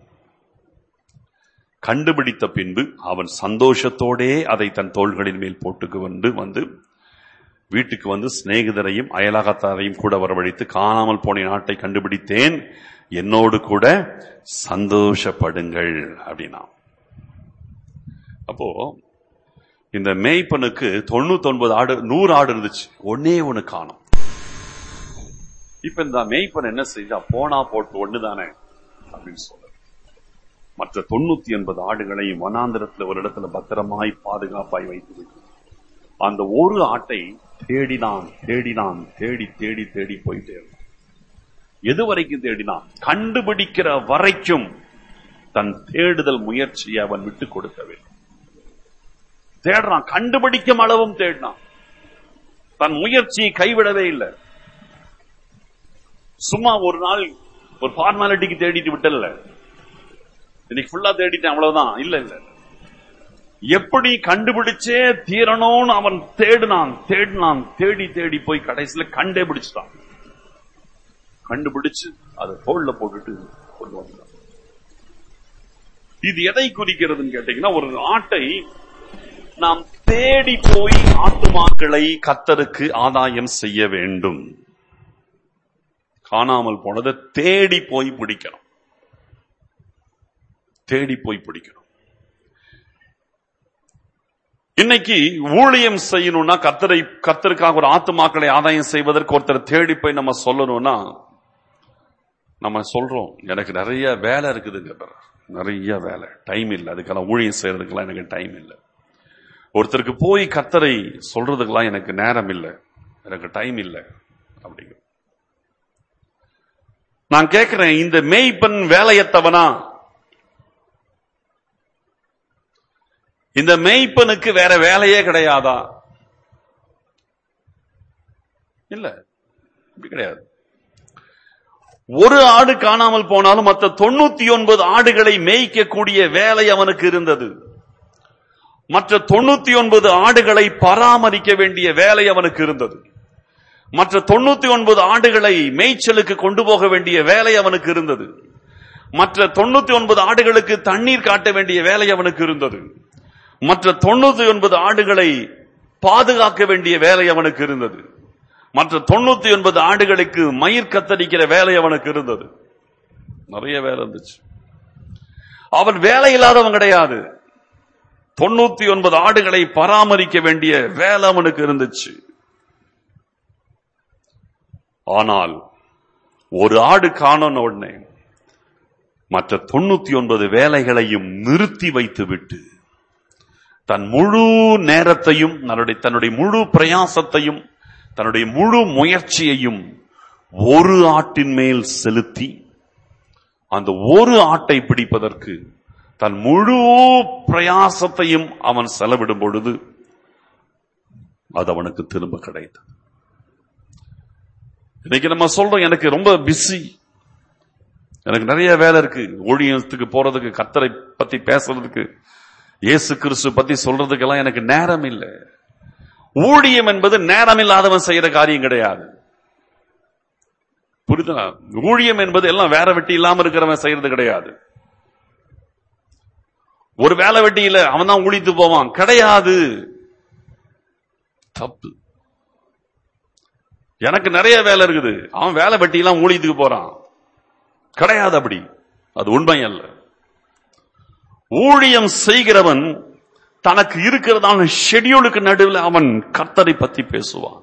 கண்டுபிடித்த பின்பு அவன் சந்தோஷத்தோடே அதை தன் தோள்களின் மேல் போட்டுக்கு வந்து வந்து வீட்டுக்கு வந்து சிநேகிதரையும் அயலாகத்தாரையும் கூட வரவழைத்து, காணாமல் போன ஆட்டை கண்டுபிடித்தேன், என்னோடு கூட சந்தோஷப்படுங்கள் அப்படின்னா. அப்போ இந்த மேய்ப்பனுக்கு தொண்ணூத்தி ஒன்பது ஆடு, நூறு ஆடு இருந்துச்சு, ஒன்னே ஒண்ணு காணும். இப்ப இந்த மேய்ப்பன் என்ன செஞ்சா? போனா போட்டு ஒண்ணுதானே அப்படின்னு சொல்ற. மற்ற தொண்ணூத்தி ஒன்பது ஆடுகளையும் வனாந்திரத்துல ஒரு இடத்துல பத்திரமாய் பாதுகாப்பாய் வைத்து அந்த ஒரு ஆட்டை தேடினான் தேடினான் தேடி தேடி தேடி போயிட்டே இருந்தான். எது வரைக்கும் தேடினான்? கண்டுபிடிக்கிற வரைக்கும் தன் தேடுதல் முயற்சியை அவன் விட்டு கொடுக்கவே. தேடுறான், கண்டுபிடிக்கும் அளவும் தேடினான், தன் முயற்சியை கைவிடவே இல்லை. சும்மா ஒரு நாள் ஒரு ஃபார்மாலிட்டிக்கு தேடிட்டு விட்டல, இன்னைக்கு ஃபுல்லா தேடிட்டேன் அவ்வளவுதான் இல்ல இல்ல. எப்படி கண்டுபிடிச்சே தீரணும்னு அவன் தேடினான் தேடினான் தேடி தேடி போய் கடைசியில கண்டே பிடிச்சிட்டான். கண்டுபிடிச்சு அதை தோல்ல போட்டுட்டு கொண்டு வந்தான். இது எதை குறிக்கிறதுன்னு கேட்டீங்கன்னா, ஒரு ஆட்டை நாம் தேடி போய் ஆத்துமாக்களை கர்த்தருக்கு ஆதாயம் செய்ய வேண்டும். காணாமல் போனதை தேடி போய் பிடிக்கணும், தேடி போய் பிடிக்கணும். இன்னைக்கு ஊழியம் செய்யணும்னா, கர்த்தரை கர்த்தருக்காக ஒரு ஆத்துமாக்களை ஆதாயம் செய்வதற்கு ஒருத்தர் தேடி போய் நம்ம சொல்லணும்னா, நம்ம சொல்றோம் எனக்கு நிறைய வேலை இருக்குதுங்க, நிறைய வேலை, டைம் இல்லை, அதுக்கெல்லாம் ஊழியம் செய்யறதுக்கெல்லாம் எனக்கு டைம் இல்லை. ஒருத்தருக்கு போய் கர்த்தரை சொல்றதுக்கெல்லாம் எனக்கு நேரம் இல்லை, எனக்கு டைம் இல்லை அப்படிங்க. நான் கேட்கிறேன், இந்த மேய்ப்பன் வேலையத்தவனா? இந்த மேய்ப்பனுக்கு வேற வேலையே கிடையாதா? இல்ல, இப்படி கிடையாது. ஒரு ஆடு காணாமல் போனாலும் மற்ற தொண்ணூத்தி ஒன்பது ஆடுகளை மேய்க்கக்கூடிய வேலை அவனுக்கு இருந்தது. மற்ற தொண்ணூத்தி ஒன்பது ஆடுகளை பராமரிக்க வேண்டிய வேலை அவனுக்கு இருந்தது. மற்ற தொண்ணூத்தி ஒன்பது ஆடுகளை மேய்ச்சலுக்கு கொண்டு போக வேண்டிய வேலை அவனுக்கு இருந்தது. மற்ற தொண்ணூத்தி ஒன்பது ஆடுகளுக்கு தண்ணீர் காட்ட வேண்டிய வேலை அவனுக்கு இருந்தது. மற்ற தொண்ணூத்தி ஒன்பது ஆடுகளை பாதுகாக்க வேண்டிய வேலை அவனுக்கு இருந்தது. மற்ற தொண்ணூத்தி ஒன்பது ஆடுகளுக்கு மயிர் கத்தரிக்கிற வேலை அவனுக்கு இருந்தது. நிறைய வேலை இருந்துச்சு. அவன் வேலை இல்லாதவன் கிடையாது. தொண்ணூத்தி ஒன்பது ஆடுகளை பராமரிக்க வேண்டிய வேலை அவனுக்கு இருந்துச்சு. ஆனால் ஒரு ஆடு காணோன உடனே மற்ற தொண்ணூத்தி ஒன்பது வேலைகளையும் நிறுத்தி வைத்து விட்டு தன் முழு நேரத்தையும், தன்னுடைய முழு பிரயாசத்தையும், தன்னுடைய முழு முயற்சியையும் ஒரு ஆட்டின் மேல் செலுத்தி அந்த ஒரு ஆட்டை பிடிப்பதற்கு தன் முழு பிரயாசத்தையும் அவன் செலவிடும் பொழுது அது அவனுக்கு திரும்ப கிடைத்தது. இன்னைக்கு நம்ம சொல்றோம், எனக்கு ரொம்ப பிஸி, எனக்கு நிறைய வேலை இருக்கு, ஊழியத்துக்கு போறதுக்கு, கர்த்தரை பத்தி பேசுறதுக்கு, இயேசு கிறிஸ்து பத்தி சொல்றதுக்கெல்லாம் எனக்கு நேரம் இல்லை. ஊழியம் என்பது நேரம் இல்லாதவன் செய்யற காரியம் கிடையாது. புரியுதா? ஊழியம் என்பது எல்லாம் வேற வெட்டி இல்லாம இருக்கிறவன் செய்யறது கிடையாது. ஒரு வேலை வெட்டி இல்ல அவன் தான் ஊழித்து போவான் கிடையாது. தப்பு. எனக்கு நிறைய வேலை இருக்குது, அவன் வேலை வெட்டியெல்லாம் ஊழியத்துக்கு போறான், கிடையாது. அப்படி அது உண்மை அல்ல. ஊழியம் செய்கிறவன் தனக்கு இருக்கிறதான ஷெட்யூலுக்கு நடுவில் அவன் கர்த்தரை பத்தி பேசுவான்.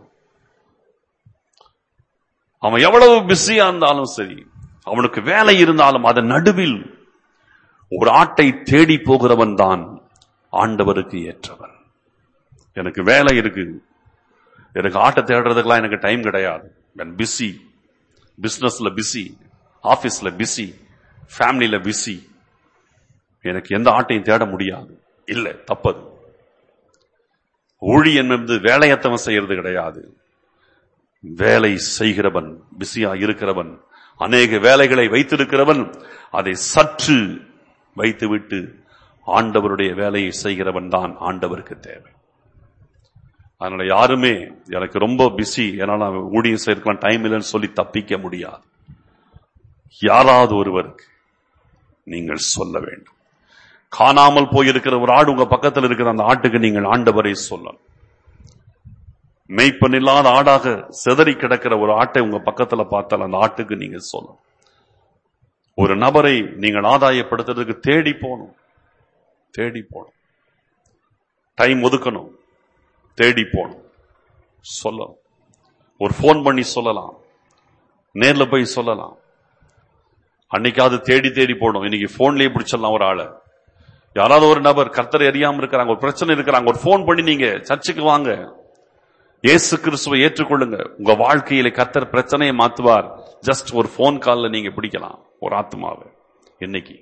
அவன் எவ்வளவு பிஸியா இருந்தாலும் சரி, அவனுக்கு வேலை இருந்தாலும் அதன் நடுவில் ஒரு ஆட்டை தேடி போகிறவன் தான் ஆண்டவருக்கு ஏற்றவன். எனக்கு வேலை இருக்கு, எனக்கு ஆட்டை தேடுறதுக்கெல்லாம் எனக்கு டைம் கிடையாது. பிஸி, பிசினஸ்ல பிஸி, ஆபீஸ்ல பிஸி, ஃபேமிலியில பிஸி, எனக்கு எந்த ஆட்டையும் தேட முடியாது. இல்ல, தப்பது. ஊழியன் என்பது வேலையத்தவன் செய்யறது கிடையாது. வேலை செய்கிறவன், பிஸியா இருக்கிறவன், அநேக வேலைகளை வைத்திருக்கிறவன் அதை சற்று வைத்துவிட்டு ஆண்டவருடைய வேலையை செய்கிறவன் தான் ஆண்டவருக்கு தேவை. அதனால யாருமே எனக்கு ரொம்ப பிஸி, என்னால ஊழியம் செய்யறதுக்கு டைம் இல்லைன்னு சொல்லி தப்பிக்க முடியாது. யாராவது ஒருவருக்கு நீங்கள் சொல்ல வேண்டும். காணாமல் போயிருக்கிற ஒரு ஆடு உங்க பக்கத்தில் இருக்கிற அந்த ஆட்டுக்கு நீங்கள் ஆண்டவரை சொல்லணும். மேய்ப்பன் இல்லாத ஆடாக சிதறி கிடக்கிற ஒரு ஆட்டை உங்க பக்கத்துல பார்த்தால் அந்த ஆட்டுக்கு நீங்க சொல்லணும். ஒரு நபரை நீங்கள் ஆதாயப்படுத்துறதுக்கு தேடி போகணும், தேடி போகணும், டைம் ஒதுக்கணும், தேடி போகணும், சொல்லணும். ஒரு போன் பண்ணி சொல்லலாம், நேர்ல போய் சொல்லலாம். அன்னைக்காவது தேடி தேடி போடணும். இன்னைக்கு போன்லயே பிடிச்சிடலாம் ஒரு ஆளை. யாராவது ஒரு நபர் கர்த்தரை அறியாம இருக்கிறாங்க, ஒரு பிரச்சனை இருக்கிறாங்க, ஒரு போன் பண்ணி நீங்க சர்ச்சுக்கு வாங்க, இயேசு கிறிஸ்துவை ஏற்றுக்கொள்ளுங்க, உங்க வாழ்க்கையில கர்த்தர் பிரச்சனையை மாத்துவார். ஜஸ்ட் ஒரு போன் கால்ல நீங்க பிடிக்கலாம் ஒரு ஆத்மாவை. என்னைக்கு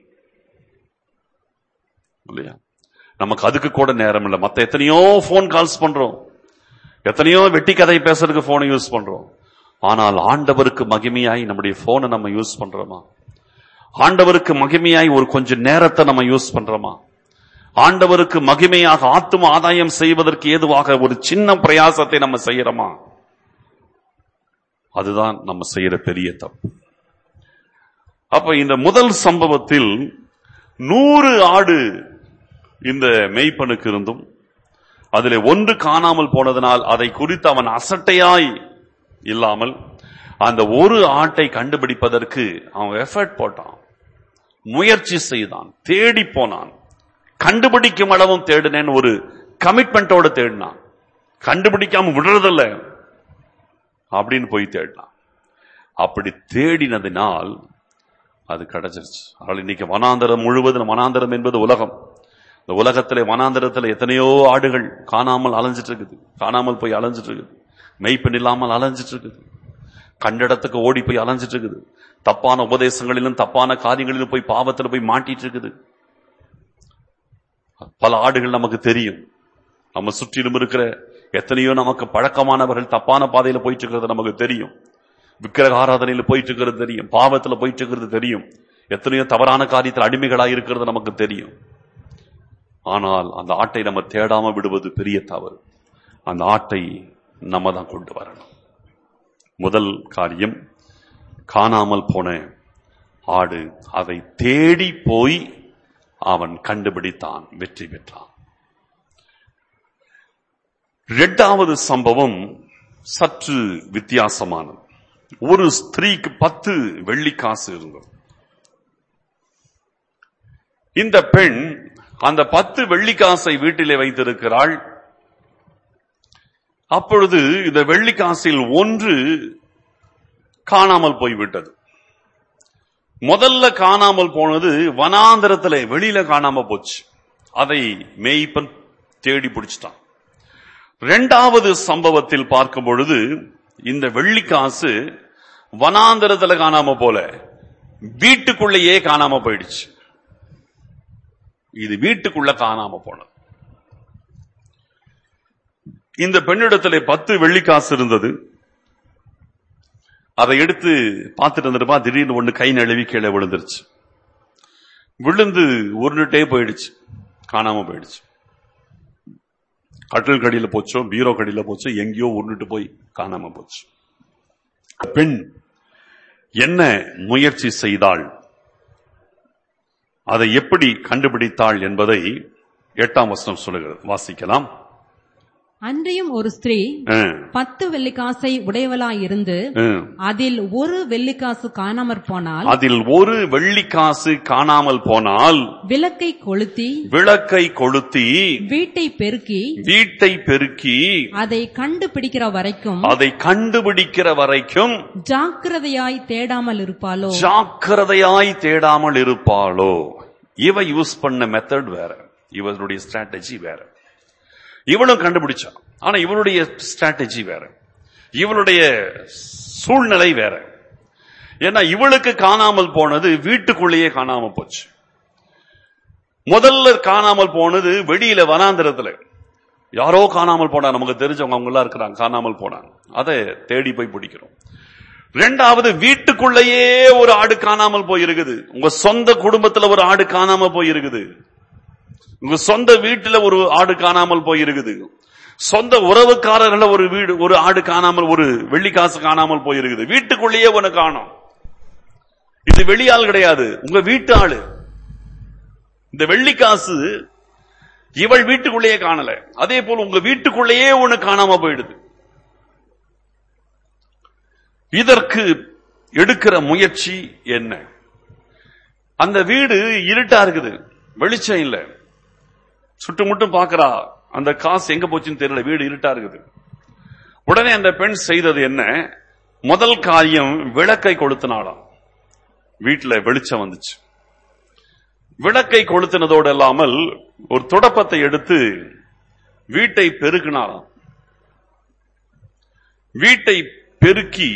இல்லையா? நமக்கு அதுக்கு கூட நேரம் இல்லை. மத்த எத்தனையோ போன் கால்ஸ் பண்றோம், எத்தனையோ வெட்டி கதை பேசுறதுக்கு போனை யூஸ் பண்றோம். ஆனால் ஆண்டவருக்கு மகிமையாய் நம்முடைய போனை நம்ம யூஸ் பண்றோமா? ஆண்டவருக்கு மகிமையாய் ஒரு கொஞ்சம் நேரத்தை நம்ம யூஸ் பண்றோமா? ஆண்டவருக்கு மகிமையாக ஆத்தும ஆதாயம் செய்வதற்கு ஏதுவாக ஒரு சின்ன பிரயாசத்தை நம்ம செய்யறோமா? அதுதான் நம்ம செய்யற பெரிய தப்பு. அப்ப இந்த முதல் சம்பவத்தில் நூறு ஆடு இந்த மேய்ப்பனுக்கு இருந்தும் அதிலே ஒன்று காணாமல் போனதனால் அதை குறித்து அவன் அசட்டையாய் இல்லாமல் அந்த ஒரு ஆட்டை கண்டுபிடிப்பதற்கு அவன் எஃபர்ட் போட்டான், முயற்சி செய்தான், தேடி போனான், கண்டுபிடிக்கும் அளவும் தேடினேன்னு ஒரு கமிட்மெண்டோட தேடினான். கண்டுபிடிக்காம விடுறதில்ல அப்படின்னு போய் தேடினான். அப்படி தேடினதினால் அது கிடைச்சிருச்சு. அதனால இன்னைக்கு வனாந்தரம் முழுவதும், வனாந்தரம் என்பது உலகம். இந்த உலகத்திலே வனாந்தரத்தில் எத்தனையோ ஆடுகள் காணாமல் அலைஞ்சிட்டு இருக்குது, காணாமல் போய் அலைஞ்சிட்டு இருக்குது, மெய்ப்பெண் இல்லாமல் அலைஞ்சிட்டு இருக்குது, கண்டிடத்துக்கு ஓடி போய் அலைஞ்சிட்டு இருக்குது, தப்பான உபதேசங்களிலும் தப்பான காரியங்களிலும் போய் பாவத்தில் போய் மாட்டிட்டு இருக்குது. பல ஆடுகள் நமக்கு தெரியும். நம்ம சுற்றிலும் இருக்கிற எத்தனையோ நமக்கு பழக்கமானவர்கள் தப்பான பாதையில போயிட்டு இருக்கிறது நமக்கு தெரியும். விக்கிரக ஆராதனையில போயிட்டு இருக்கிறது தெரியும், பாவத்துல போயிட்டு இருக்கிறது தெரியும், எத்தனையோ தவறான காரியத்தில் அடிமைகளாக இருக்கிறது நமக்கு தெரியும். ஆனால் அந்த ஆட்டை நம்ம தேடாம விடுவது பெரிய தவறு. அந்த ஆட்டை நம்ம தான் கொண்டு வரணும். முதல் காரியம், காணாமல் போன ஆடு, அதை தேடி போய் அவன் கண்டுபிடித்தான், வெற்றி பெற்றான். இரண்டாவது சம்பவம் சற்று வித்தியாசமானது. ஒரு ஸ்திரீக்கு பத்து வெள்ளிக்காசு இருந்தது. இந்த பெண் அந்த பத்து வெள்ளிக்காசை வீட்டிலே வைத்திருக்கிறாள். அப்பொழுது இந்த வெள்ளிக்காசில் ஒன்று காணாமல் போய்விட்டது. முதல்ல காணாமல் போனது வனாந்தரத்திலே வெளியில காணாம போச்சு. அதை மேய்ப்பன் தேடி பிடிச்சிட்டான். இரண்டாவது சம்பவத்தில் பார்க்கும் பொழுது இந்த வெள்ளிக்காசு வனாந்தரத்துல காணாம போல வீட்டுக்குள்ளேயே காணாம போயிடுச்சு. இது வீட்டுக்குள்ள காணாம போனது. இந்த பெண்ணிடத்திலே பத்து வெள்ளிக்காசு இருந்தது. அதை எடுத்து பார்த்துட்டு இருந்திருப்பா. திடீர்னு ஒண்ணு கை நழுவி கீழே விழுந்துருச்சு. விழுந்து உருண்டுட்டே போயிடுச்சு, காணாம போயிடுச்சு. கட்டில் கடியில போச்சோ, பீரோ கடியில போச்சோ, எங்கேயோ உருண்டுட்டு போய் காணாம போச்சு. பெண் என்ன முயற்சி செய்தாள், அதை எப்படி கண்டுபிடித்தாள் என்பதை எட்டாம் வசனம் சொல்லுகிறது. வாசிக்கலாம். அன்றியும் ஒரு ஸ்திரீ பத்து வெள்ளிக்காசை உடையவளாயிருந்து அதில் ஒரு வெள்ளிக்காசு காணாமற் போனால் அதில் ஒரு வெள்ளிக்காசு காணாமல் போனால் விளக்கை கொளுத்தி விளக்கை கொளுத்தி வீட்டை பெருக்கி வீட்டை பெருக்கி அதை கண்டுபிடிக்கிற வரைக்கும் அதை கண்டுபிடிக்கிற வரைக்கும் ஜாக்கிரதையாய் தேடாமல் இருப்பாளோ ஜாக்கிரதையாய் தேடாமல் இருப்பாளோ. இவ யூஸ் பண்ண மெத்தட் வேற, இவருடைய ஸ்ட்ராட்டஜி வேற. இவளும் கண்டுபிடிச்சா, ஆனா இவளுடைய ஸ்ட்ராட்டஜி வேற, இவளுடைய சூழ்நிலை வேற. ஏன்னா இவளுக்கு காணாமல் போனது வீட்டுக்குள்ளேயே காணாமல் போச்சு. முதல்ல காணாமல் போனது வெளியில வனாந்திரத்துல யாரோ காணாமல் போனா, நமக்கு தெரிஞ்சவங்க அவங்க எல்லாம் இருக்கிறாங்க, காணாமல் போனாங்க, அதை தேடி போய் பிடிக்கிறோம். ரெண்டாவது வீட்டுக்குள்ளேயே ஒரு ஆடு காணாமல் போயிருக்குது. உங்க சொந்த குடும்பத்துல ஒரு ஆடு காணாமல் போயிருக்குது. உங்க சொந்த வீட்டுல ஒரு ஆடு காணாமல் போயிருக்குது. சொந்த உறவுக்காரர்கள ஒரு வீடு ஒரு ஆடு காணாமல், ஒரு வெள்ளிக்காசு காணாமல் போயிருக்குது. வீட்டுக்குள்ளேயே ஒண்ணு காணோம். இது வெளியாள் கிடையாது, உங்க வீட்டு ஆளு. இந்த வெள்ளிக்காசு இவள் வீட்டுக்குள்ளேயே காணல. அதே போல உங்க வீட்டுக்குள்ளேயே ஒண்ணு காணாம போயிடுது. இதற்கு எடுக்கிற முயற்சி என்ன? அந்த வீடு இருட்டா இருக்குது, வெளிச்சம் இல்ல, சுட்டு முட்டும் பாக்குறா, அந்த காசு எங்க போச்சுன்னு தெரியல, வீடு இருட்டா இருக்குது. உடனே அந்த பெண் செய்தது என்ன? முதல் காரியம் விளக்கை கொளுத்தினாளாம். வீட்டுல வெளிச்சம் வந்துச்சு. விளக்கை கொளுத்தினதோடு இல்லாமல் ஒரு துடப்பத்தை எடுத்து வீட்டை பெருக்கினாளாம். வீட்டை பெருக்கி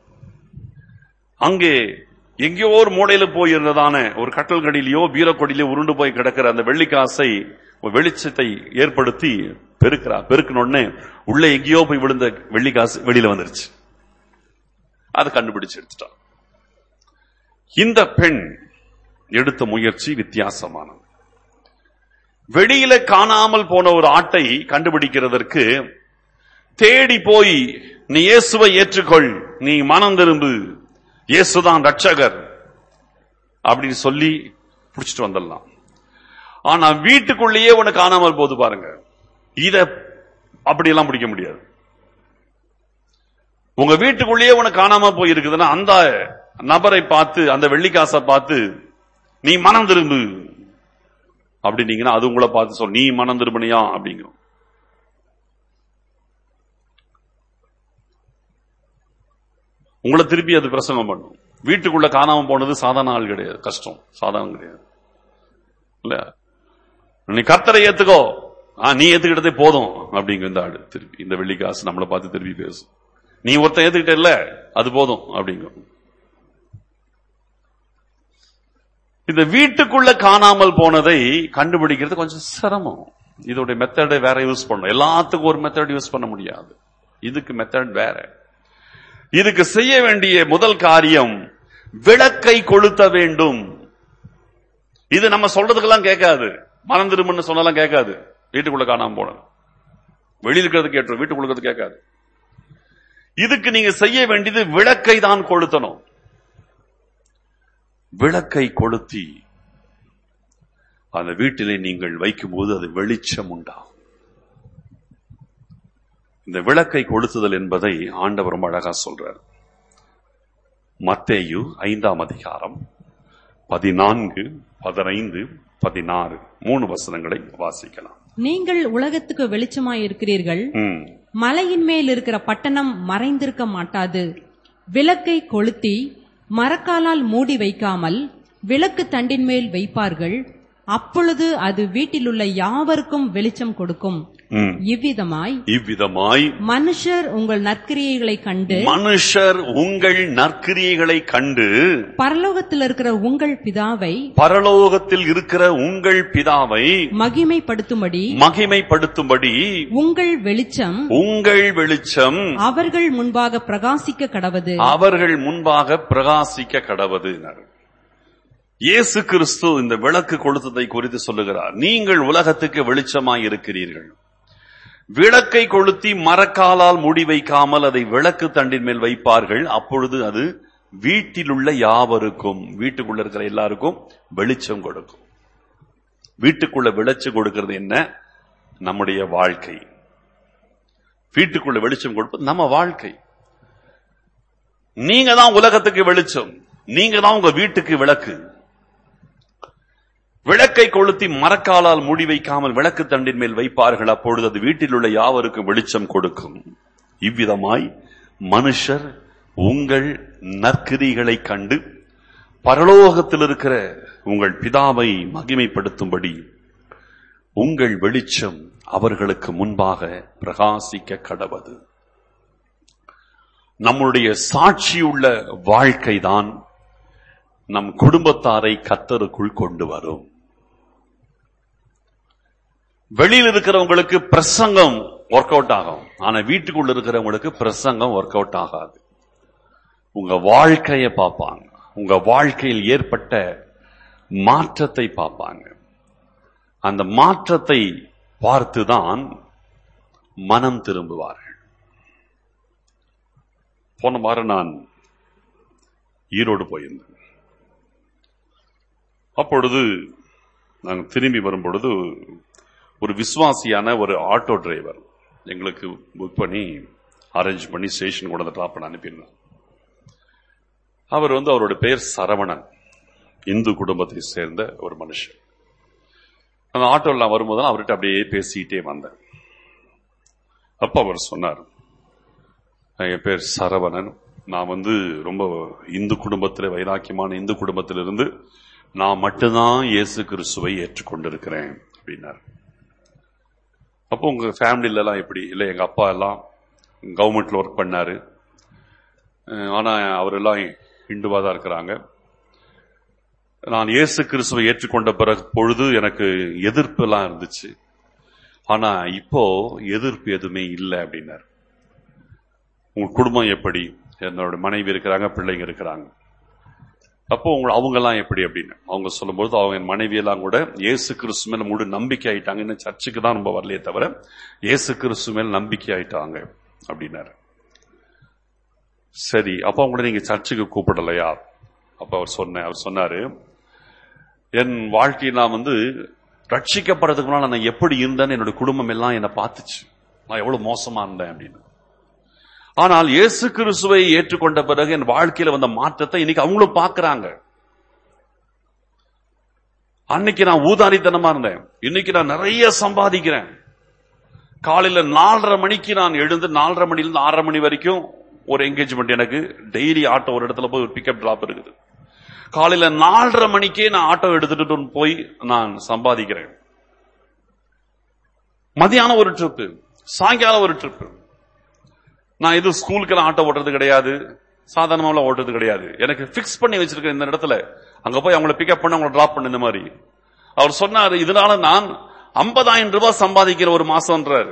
அங்கே எங்கேயோ ஒரு மூலையில போயிருந்ததான ஒரு கட்டல் கடியிலயோ பீரக்கொடியிலோ உருண்டு போய் கிடக்கிற அந்த வெள்ளிக்காசை வெளிச்சத்தை ஏற்படுத்தி பெருக்கிறா. பெருக்கணும்னு உள்ள எங்கேயோ போய் விழுந்த வெள்ளிக்காசு வெளியில வந்துருச்சு. அதை கண்டுபிடிச்சு எடுத்துட்டா. இந்த பெண் எடுத்த முயற்சி வித்தியாசமானது. வெளியில காணாமல் போன ஒரு ஆட்டை கண்டுபிடிக்கிறதற்கு தேடி போய் நீ இயேசுவை ஏற்றுக்கொள், நீ மனம் திரும்பு, இயேசுதான் ரட்சகர் அப்படின்னு சொல்லி புடிச்சிட்டு வந்துடலாம். ஆனா வீட்டுக்குள்ளேயே ஒண்ணு காணாமல் போது பாருங்க, இத அப்படியெல்லாம் பிடிக்க முடியாது. உங்க வீட்டுக்குள்ளேயே ஒண்ணு காணாம போயிருக்குதுன்னா அந்த நபரை பார்த்து, அந்த வெள்ளிக்காசை பார்த்து நீ மனம் திரும்பு அப்படின்னீங்கன்னா அது உங்களை பார்த்து சொல், நீ மனம் திரும்பினியா அப்படிங்கும். உங்களை திருப்பி அது பிரசங்கம் பண்ணும். வீட்டுக்குள்ள காணாம போனது சாதாரண ஆள் கிடையாது, கஷ்டம், சாதாரணம் கிடையாது. இல்ல, நீ கர்த்தரை ஏத்துக்கோ, நீ ஏத்துக்கிட்டதே போதும் அப்படிங்க இந்த ஆடு. திருப்பி இந்த வெள்ளிக்காசு நம்மளை பார்த்து திருப்பி பேசும், நீ ஒருத்தன் ஏத்துக்கிட்ட இல்ல அது போதும் அப்படிங்க. இந்த வீட்டுக்குள்ள காணாமல் போனதை கண்டுபிடிக்கிறது கொஞ்சம் சிரமம். இதோட மெத்தடை வேற யூஸ் பண்ணணும். எல்லாத்துக்கும் ஒரு மெத்தட் யூஸ் பண்ண முடியாது, இதுக்கு மெத்தட் வேற. இதுக்கு செய்ய வேண்டிய முதல் காரியம் விளக்கை கொளுத்த வேண்டும். இது நம்ம சொல்றதுக்கெல்லாம் கேட்காது, மனம் திரும்புன்னு சொன்னாலும் கேட்காது. வீட்டுக்குள்ள காணாம போன வெளியில் இருக்கிறது கேட்டு, வீட்டுக்குள்ள இருக்கிறது கேட்காது. இதுக்கு நீங்க செய்ய வேண்டியது விளக்கை தான் கொளுத்தணும். விளக்கை கொளுத்தி அந்த வீட்டிலே நீங்கள் வைக்கும் போது அது வெளிச்சம் உண்டாகும். இந்த விளக்கை கொளுத்துதல் என்பதை ஆண்டவர் ரொம்ப அழகா சொல்றார். மத்தேயு ஐந்தாம் அதிகாரம் பதினான்கு, பதினைந்து, பதினாறு மூணு வசனங்களை வாசிக்கலாம். நீங்கள் உலகத்துக்கு வெளிச்சமாய் இருக்கிறீர்கள். மலையின் மேல் இருக்கிற பட்டணம் மறைந்திருக்க மாட்டாது. விளக்கை கொளுத்தி மரக்காலால் மூடி வைக்காமல் விளக்கு தண்டின் மேல் வைப்பார்கள். அப்பொழுது அது வீட்டிலுள்ள யாவருக்கும் வெளிச்சம் கொடுக்கும். இவ்விதமாய் இவ்விதமாய் மனுஷர் உங்கள் நற்கிரியைகளை கண்டு மனுஷர் உங்கள் நற்கிரியைகளை கண்டு பரலோகத்தில் இருக்கிற உங்கள் பிதாவை பரலோகத்தில் இருக்கிற உங்கள் பிதாவை மகிமைப்படுத்தும்படி மகிமைப்படுத்தும்படி உங்கள் வெளிச்சம் உங்கள் வெளிச்சம் அவர்கள் முன்பாக பிரகாசிக்க கடவது அவர்கள் முன்பாக பிரகாசிக்க கடவது. இயேசு கிறிஸ்து இந்த விளக்கு கொளுத்ததை குறித்து சொல்லுகிறார். நீங்கள் உலகத்துக்கு வெளிச்சமாய் இருக்கிறீர்கள். விளக்கை கொளுத்தி மரக்காலால் மூடி வைக்காமல் அதை விளக்கு தண்டின் மேல் வைப்பார்கள். அப்பொழுது அது வீட்டில் உள்ள யாவருக்கும், வீட்டுக்குள்ள இருக்கிற எல்லாருக்கும் வெளிச்சம் கொடுக்கும். வீட்டுக்குள்ள வெளிச்சம் கொடுக்கிறது என்ன? நம்முடைய வாழ்க்கை. வீட்டுக்குள்ள வெளிச்சம் கொடுப்பது நம்ம வாழ்க்கை. நீங்க தான் உலகத்துக்கு வெளிச்சம், நீங்க தான் உங்க வீட்டுக்கு விளக்கு. விளக்கை கொளுத்தி மரக்காலால் மூடி வைக்காமல் விளக்கு தண்டின் மேல் வைப்பார்கள், அப்பொழுது அது வீட்டில் உள்ள யாவருக்கும் வெளிச்சம் கொடுக்கும். இவ்விதமாய் மனுஷர் உங்கள் நற்கிரிகளை கண்டு பரலோகத்தில் இருக்கிற உங்கள் பிதாவை மகிமைப்படுத்தும்படி உங்கள் வெளிச்சம் அவர்களுக்கு முன்பாக பிரகாசிக்க கடவது. நம்முடைய சாட்சியுள்ள வாழ்க்கைதான் நம் குடும்பத்தாரை கர்த்தருக்குள் கொண்டு வரும். வெளியில் இருக்கிறவங்களுக்கு பிரசங்கம் ஒர்க் அவுட் ஆகும், ஆனா வீட்டுக்குள்ள இருக்கிறவங்களுக்கு பிரசங்கம் ஒர்க் அவுட் ஆகாது. உங்க வாழ்க்கையை பார்ப்பாங்க, உங்க வாழ்க்கையில் ஏற்பட்ட மாற்றத்தை பார்ப்பாங்க. அந்த மாற்றத்தை பார்த்துதான் மனம் திரும்புவார்கள். போன வாரம் நான் ஈரோடு போயிருந்தேன். அப்பொழுது நாங்கள் திரும்பி வரும் பொழுது ஒரு விசுவாசியான ஒரு ஆட்டோ டிரைவர் எங்களுக்கு புக் பண்ணி அரேஞ்ச் பண்ணி ஸ்டேஷன் கூட டிராப் பண்ண அனுப்பியிருந்தார். அவர் வந்து அவருடைய பெயர் சரவணன், இந்து குடும்பத்தை சேர்ந்த ஒரு மனுஷன். அந்த ஆட்டோலாம் வரும்போது அவர்கிட்ட அப்படியே பேசிக்கிட்டே வந்தேன். அப்ப அவர் சொன்னார், என் பேர் சரவணன், நான் வந்து ரொம்ப இந்து குடும்பத்தில் வைராக்கியமான இந்து குடும்பத்திலிருந்து நான் மட்டும்தான் இயேசு கிறிஸ்துவை ஏற்றுக்கொண்டிருக்கிறேன் அப்படின்னார். அப்போ உங்க ஃபேமிலில எல்லாம் எப்படி? இல்லை, எங்க அப்பா எல்லாம் கவர்மெண்ட்ல ஒர்க் பண்ணாரு, ஆனா அவரெல்லாம் இந்துவா தான் இருக்கிறாங்க. நான் இயேசு கிறிஸ்துவை ஏற்றுக்கொண்ட பிறகு பொழுது எனக்கு எதிர்ப்பு எல்லாம் இருந்துச்சு, ஆனா இப்போ எதிர்ப்பு எதுவுமே இல்லை அப்படின்னாரு. உங்க குடும்பம் எப்படி? என்னோட மனைவி இருக்கிறாங்க, பிள்ளைங்க இருக்கிறாங்க. அப்போ அவங்க எல்லாம் எப்படி அப்படின்னு அவங்க சொல்லும்போது, அவங்க மனைவி எல்லாம் கூட இயேசு கிறிஸ்து மேல முழு நம்பிக்கை ஆயிட்டாங்க. இன்னும் சர்ச்சுக்கு தான் ரொம்ப வரலையே தவிர இயேசு கிறிஸ்து மேல நம்பிக்கை ஆயிட்டாங்க அப்படின்னாரு. சரி, அப்ப அவங்க நீங்க சர்ச்சுக்கு கூப்பிடலையா? அப்ப அவர் சொன்ன அவர் சொன்னாரு, என் வாழ்க்கையை நான் வந்து ரட்சிக்கப்படுறதுக்கு முன்னால நான் எப்படி இருந்தேன்னு என்னோட குடும்பம் எல்லாம் என்னை பார்த்துச்சு, நான் எவ்வளவு மோசமா இருந்தேன் அப்படின்னு. ஆனால் இயேசு கிறிஸ்துவை ஏற்றுக்கொண்ட பிறகு என் வாழ்க்கையில வந்த மாற்றத்தை இன்னைக்கு அவங்களும் பார்க்கிறாங்க. அன்னைக்கு நான் ஊதாரித்தனமா இருந்தேன், இன்னைக்கு நான் நிறைய சம்பாதிக்கிறேன். காலையில நாலரை மணிக்கு நான் எழுந்து நாலரை மணிலிருந்து ஆறரை மணி வரைக்கும் ஒரு என்கேஜ்மெண்ட், எனக்கு டெய்லி ஆட்டோ ஒரு இடத்துல போய் ஒரு பிக்கப் டிராப் இருக்குது. காலையில நாலரை மணிக்கே நான் ஆட்டோ எடுத்துட்டு போய் நான் சம்பாதிக்கிறேன். மதியானம் ஒரு ட்ரிப்பு, சாயங்காலம் ஒரு ட்ரிப்பு. நான் எதுவும் ஸ்கூலுக்கெல்லாம் ஆட்டோ ஓட்டுறது கிடையாது, சாதாரணமா ஓட்டுறது கிடையாது. எனக்கு பிக்ஸ் பண்ணி வச்சிருக்கேன் இந்த இடத்துல, அங்க போய் அவங்களை பிக்கப் பண்ண அவங்களை டிராப் பண்ண. இந்த மாதிரி அவர் சொன்னாரு, இதனால நான் ஐம்பதாயிரம் ரூபாய் சம்பாதிக்கிற ஒரு மாசம்ன்றாரு.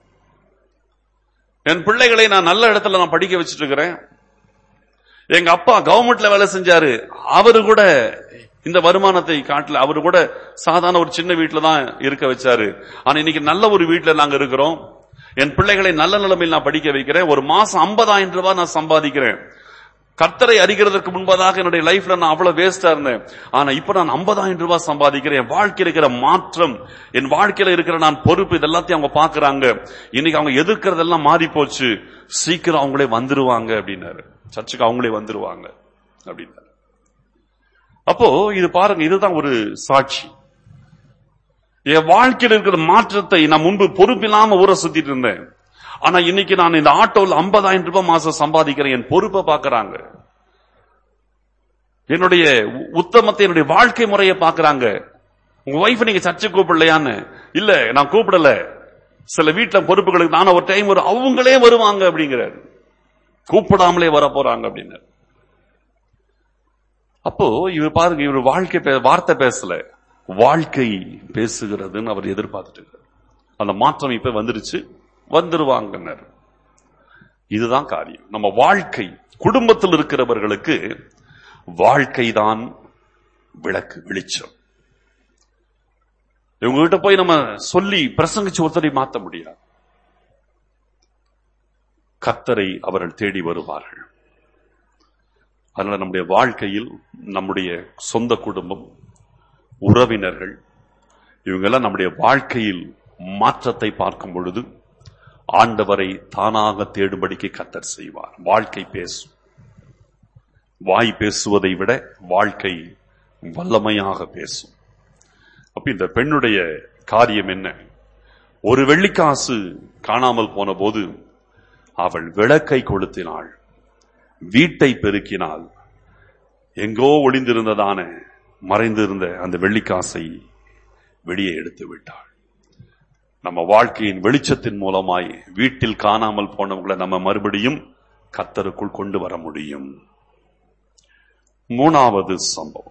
என் பிள்ளைகளை நான் நல்ல இடத்துல நான் படிக்க வச்சிட்டு இருக்கிறேன். எங்க அப்பா கவர்மெண்ட்ல வேலை செஞ்சாரு, அவரு கூட இந்த வருமானத்தை காட்டல, அவரு கூட சாதாரண ஒரு சின்ன வீட்டுல தான் இருக்க வச்சாரு. ஆனா இன்னைக்கு நல்ல ஒரு வீட்டுல நாங்க இருக்கிறோம். என் பிள்ளைகளை நல்ல நிலைமையில் நான் படிக்க வைக்கிறேன். ஒரு மாசம் ஐம்பதாயிரம் ரூபாய் நான் சம்பாதிக்கிறேன். கர்த்தரை அறிகிறதற்கு முன்பதாக என்னுடைய லைஃப்ல நான் அவ்வளவு வேஸ்டா இருந்தேன், ஆனா இப்ப நான் ஐம்பதாயிரம் ரூபாய் சம்பாதிக்கிறேன். என் வாழ்க்கையில் இருக்கிற மாற்றம், என் வாழ்க்கையில இருக்கிற நான் பொறுப்பு, இதெல்லாத்தையும் அவங்க பாக்குறாங்க. இன்னைக்கு அவங்க எதிர்க்கிறதெல்லாம் மாறி போச்சு, சீக்கிரம் அவங்களே வந்துருவாங்க அப்படின்னாரு. சர்ச்சுக்கு அவங்களே வந்துருவாங்க அப்படின்னாரு. அப்போ இது பாருங்க, இதுதான் ஒரு சாட்சி. என் வாழ்க்கையில் இருக்கிற மாற்றத்தை நான் முன்பு பொறுப்பில்லாம ஊரை சுத்திட்டு இருந்தேன், ஆனா இன்னைக்கு நான் இந்த ஆட்டோவில் ஐம்பதாயிரம் ரூபாய் மாசம் சம்பாதிக்கிறேன். என் பொறுப்பை பாக்குறாங்க, என்னுடைய உத்தமத்தை, என்னுடைய வாழ்க்கை முறையை பாக்குறாங்க. உங்க வைஃப் நீங்க சர்ச்சை கூப்பிடலையான்னு? இல்ல, நான் கூப்பிடல. சில வீட்டுல பொறுப்புகளுக்கு நான் ஒரு டைம் வரும், அவங்களே வருவாங்க அப்படிங்கிறாரு, கூப்பிடாமலே வர போறாங்க அப்படின்னு. அப்போ இவர் பாருங்க, இவர் வாழ்க்கை வார்த்தை பேசல, வாழ்க்கை பேசுகிறதுன்னு அவர் எதிர்பார்த்துட்டு, அந்த மாற்றம் இப்ப வந்துருச்சு, வந்துருவாங்க. இதுதான் காரியம். நம்ம வாழ்க்கை, குடும்பத்தில் இருக்கிறவர்களுக்கு வாழ்க்கைதான் விளக்கு, வெளிச்சம். இவங்ககிட்ட போய் நம்ம சொல்லி பிரசங்கிச்சு ஒருத்தரை மாற்ற முடியாது. கர்த்தரை அவர்கள் தேடி வருவார்கள். அதனால நம்முடைய வாழ்க்கையில் நம்முடைய சொந்த குடும்பம், உறவினர்கள், இவங்கெல்லாம் நம்முடைய வாழ்க்கையில் மாற்றத்தை பார்க்கும் பொழுது ஆண்டவரை தானாக தேடும்படிக்கு கர்த்தர் செய்வார். வாழ்க்கை பேசும். வாய் பேசுவதை விட வாழ்க்கை வல்லமையாக பேசும். அப்ப இந்த பெண்ணுடைய காரியம் என்ன? ஒரு வெள்ளிக்காசு காணாமல் போன போது அவள் விளக்கை கொளுத்தினாள், வீட்டை பெருக்கினாள், எங்கோ ஒளிந்திருந்ததான மறைந்திருந்த அந்த வெள்ளிக்காசை வெளியே எடுத்து விட்டாள். நம்ம வாழ்க்கையின் வெளிச்சத்தின் மூலமாய் வீட்டில் காணாமல் போனவங்களை நம்ம மறுபடியும் கர்த்தருக்குள் கொண்டு வர முடியும். மூணாவது சம்பவம்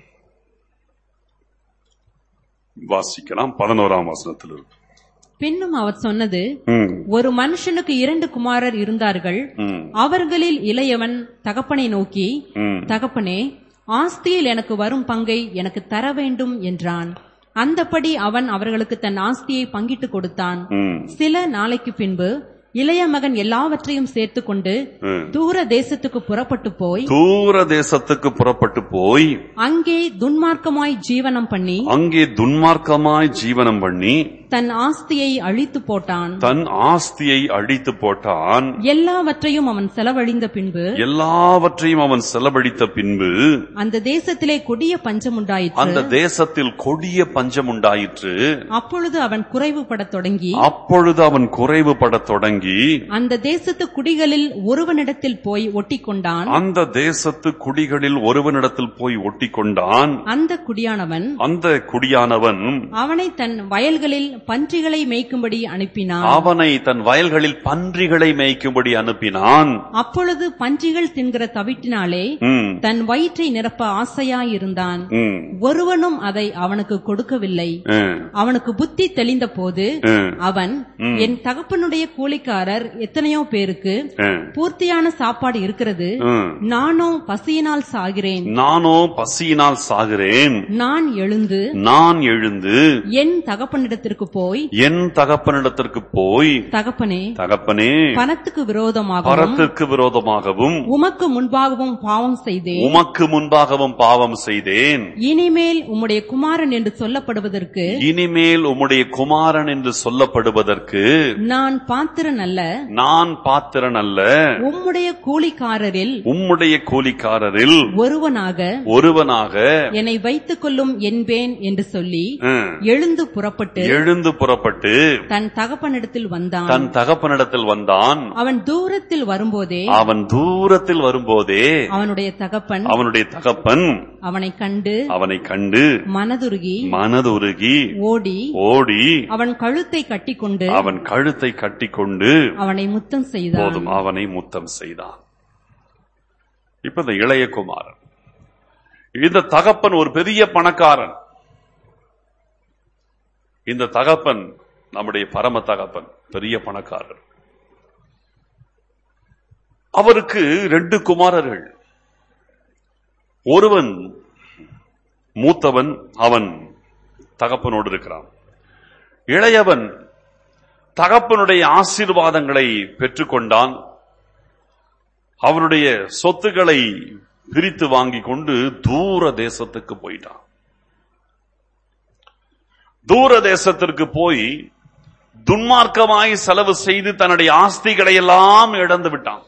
வாசிக்கலாம். பதினோராம் வசனத்தில் இருக்கு. பின்னும் அவர் சொன்னது, ஒரு மனுஷனுக்கு இரண்டு குமாரர் இருந்தார்கள். அவர்களில் இளையவன் தகப்பனை நோக்கி, தகப்பனே, ஆஸ்தியில் எனக்கு வரும் பங்கை எனக்கு தர வேண்டும் என்றான். அந்தபடி அவன் அவர்களுக்கு தன் ஆஸ்தியை பங்கிட்டு கொடுத்தான். சில நாளைக்கு பின்பு இளைய மகன் எல்லாவற்றையும் சேர்த்து கொண்டு தூர தேசத்துக்கு புறப்பட்டு போய் தூர தேசத்துக்கு புறப்பட்டு போய் அங்கே துன்மார்க்கமாய் ஜீவனம் பண்ணி அங்கே துன்மார்க்கமாய் ஜீவனம் பண்ணி தன் ஆஸ்தியை அழித்து போட்டான். தன் ஆஸ்தியை அழித்து போட்டான். எல்லாவற்றையும் அவன் செலவழிந்த பின்பு எல்லாவற்றையும் அவன் செலவழித்த பின்பு அந்த தேசத்திலே கொடிய பஞ்சம் உண்டாயிற்று. அந்த தேசத்தில் கொடிய பஞ்சம் உண்டாயிற்று. அப்பொழுது அவன் குறைவுபடத் தொடங்கி அப்பொழுது அவன் குறைவுபடத் தொடங்கி அந்த தேசத்து குடிகளில் ஒருவனிடத்தில் போய் ஒட்டி கொண்டான். அந்த தேசத்து குடிகளில் ஒருவனிடத்தில் போய் ஒட்டி கொண்டான். அந்த குடியானவன் அந்த குடியானவன் அவனை தன் வயல்களில் பன்றிகளை மேய்க்கும்படி அனுப்பினான். அவனை தன் வயல்களில் பன்றிகளை மேய்க்கும்படி அனுப்பினான். அப்பொழுது பன்றிகள் தின்கிற தவிட்டினாலே தன் வயிற்றை நிரப்ப ஆசையாயிருந்தான். ஒருவனும் அதை அவனுக்கு கொடுக்கவில்லை. அவனுக்கு புத்தி தெளிந்த போது அவன், என் தகப்பனுடைய கூலிக்காரர் எத்தனையோ பேருக்கு பூர்த்தியான சாப்பாடு இருக்கிறது, நானோ பசியினால் சாகிறேன் நானோ பசியினால் சாகிறேன் நான் எழுந்து நான் எழுந்து என் தகப்பனிடத்திற்கு போய் என் தகப்பனிடத்திற்கு போய் தகப்பனே தகப்பனே பணத்துக்கு விரோதமாகவும் பரத்திற்கு விரோதமாகவும் உமக்கு முன்பாகவும் பாவம் செய்தேன் உமக்கு முன்பாகவும் பாவம் செய்தேன். இனிமேல் உம்முடைய குமாரன் என்று சொல்லப்படுவதற்கு இனிமேல் உம்முடைய குமாரன் என்று சொல்லப்படுவதற்கு நான் பாத்திரன் அல்ல நான் பாத்திரன் அல்ல உம்முடைய கூலிக்காரரில் உம்முடைய கூலிக்காரரில் ஒருவனாக ஒருவனாக என்னை வைத்துக் கொள்ளும் என்பேன் என்று சொல்லி எழுந்து புறப்பட்டு எழுந்து புறப்பட்டு தன் தகப்பனிடத்தில் வந்தான். தன் தகப்பனிடத்தில் வந்தான். அவன் தூரத்தில் வரும்போதே அவன் தூரத்தில் வரும்போதே அவனுடைய தகப்பன் அவனுடைய தகப்பன் அவனை கண்டு அவனை கண்டு மனதுருகி மனதுருகி ஓடி ஓடி அவன் கழுத்தை கட்டிக்கொண்டு அவன் கழுத்தை கட்டிக்கொண்டு அவனை முத்தம் செய்தான். போதும் அவனை முத்தம் செய்தான். இப்ப இந்த இளைய குமாரன், இந்த தகப்பன் ஒரு பெரிய பணக்காரன். இந்த தகப்பன் நம்முடைய பரம தகப்பன், பெரிய பணக்காரர். அவருக்கு ரெண்டு குமாரர்கள். ஒருவன் மூத்தவன், அவன் தகப்பனோடு இருக்கிறான். இளையவன் தகப்பனுடைய ஆசீர்வாதங்களை பெற்றுக்கொண்டான். அவனுடைய சொத்துக்களை பிரித்து வாங்கி கொண்டு தூர தேசத்துக்கு போயிட்டான். தூர தேசத்திற்கு போய் துன்மார்க்கமாய் செலவு செய்து தன்னுடைய ஆஸ்திகளை எல்லாம் இழந்து விட்டான்.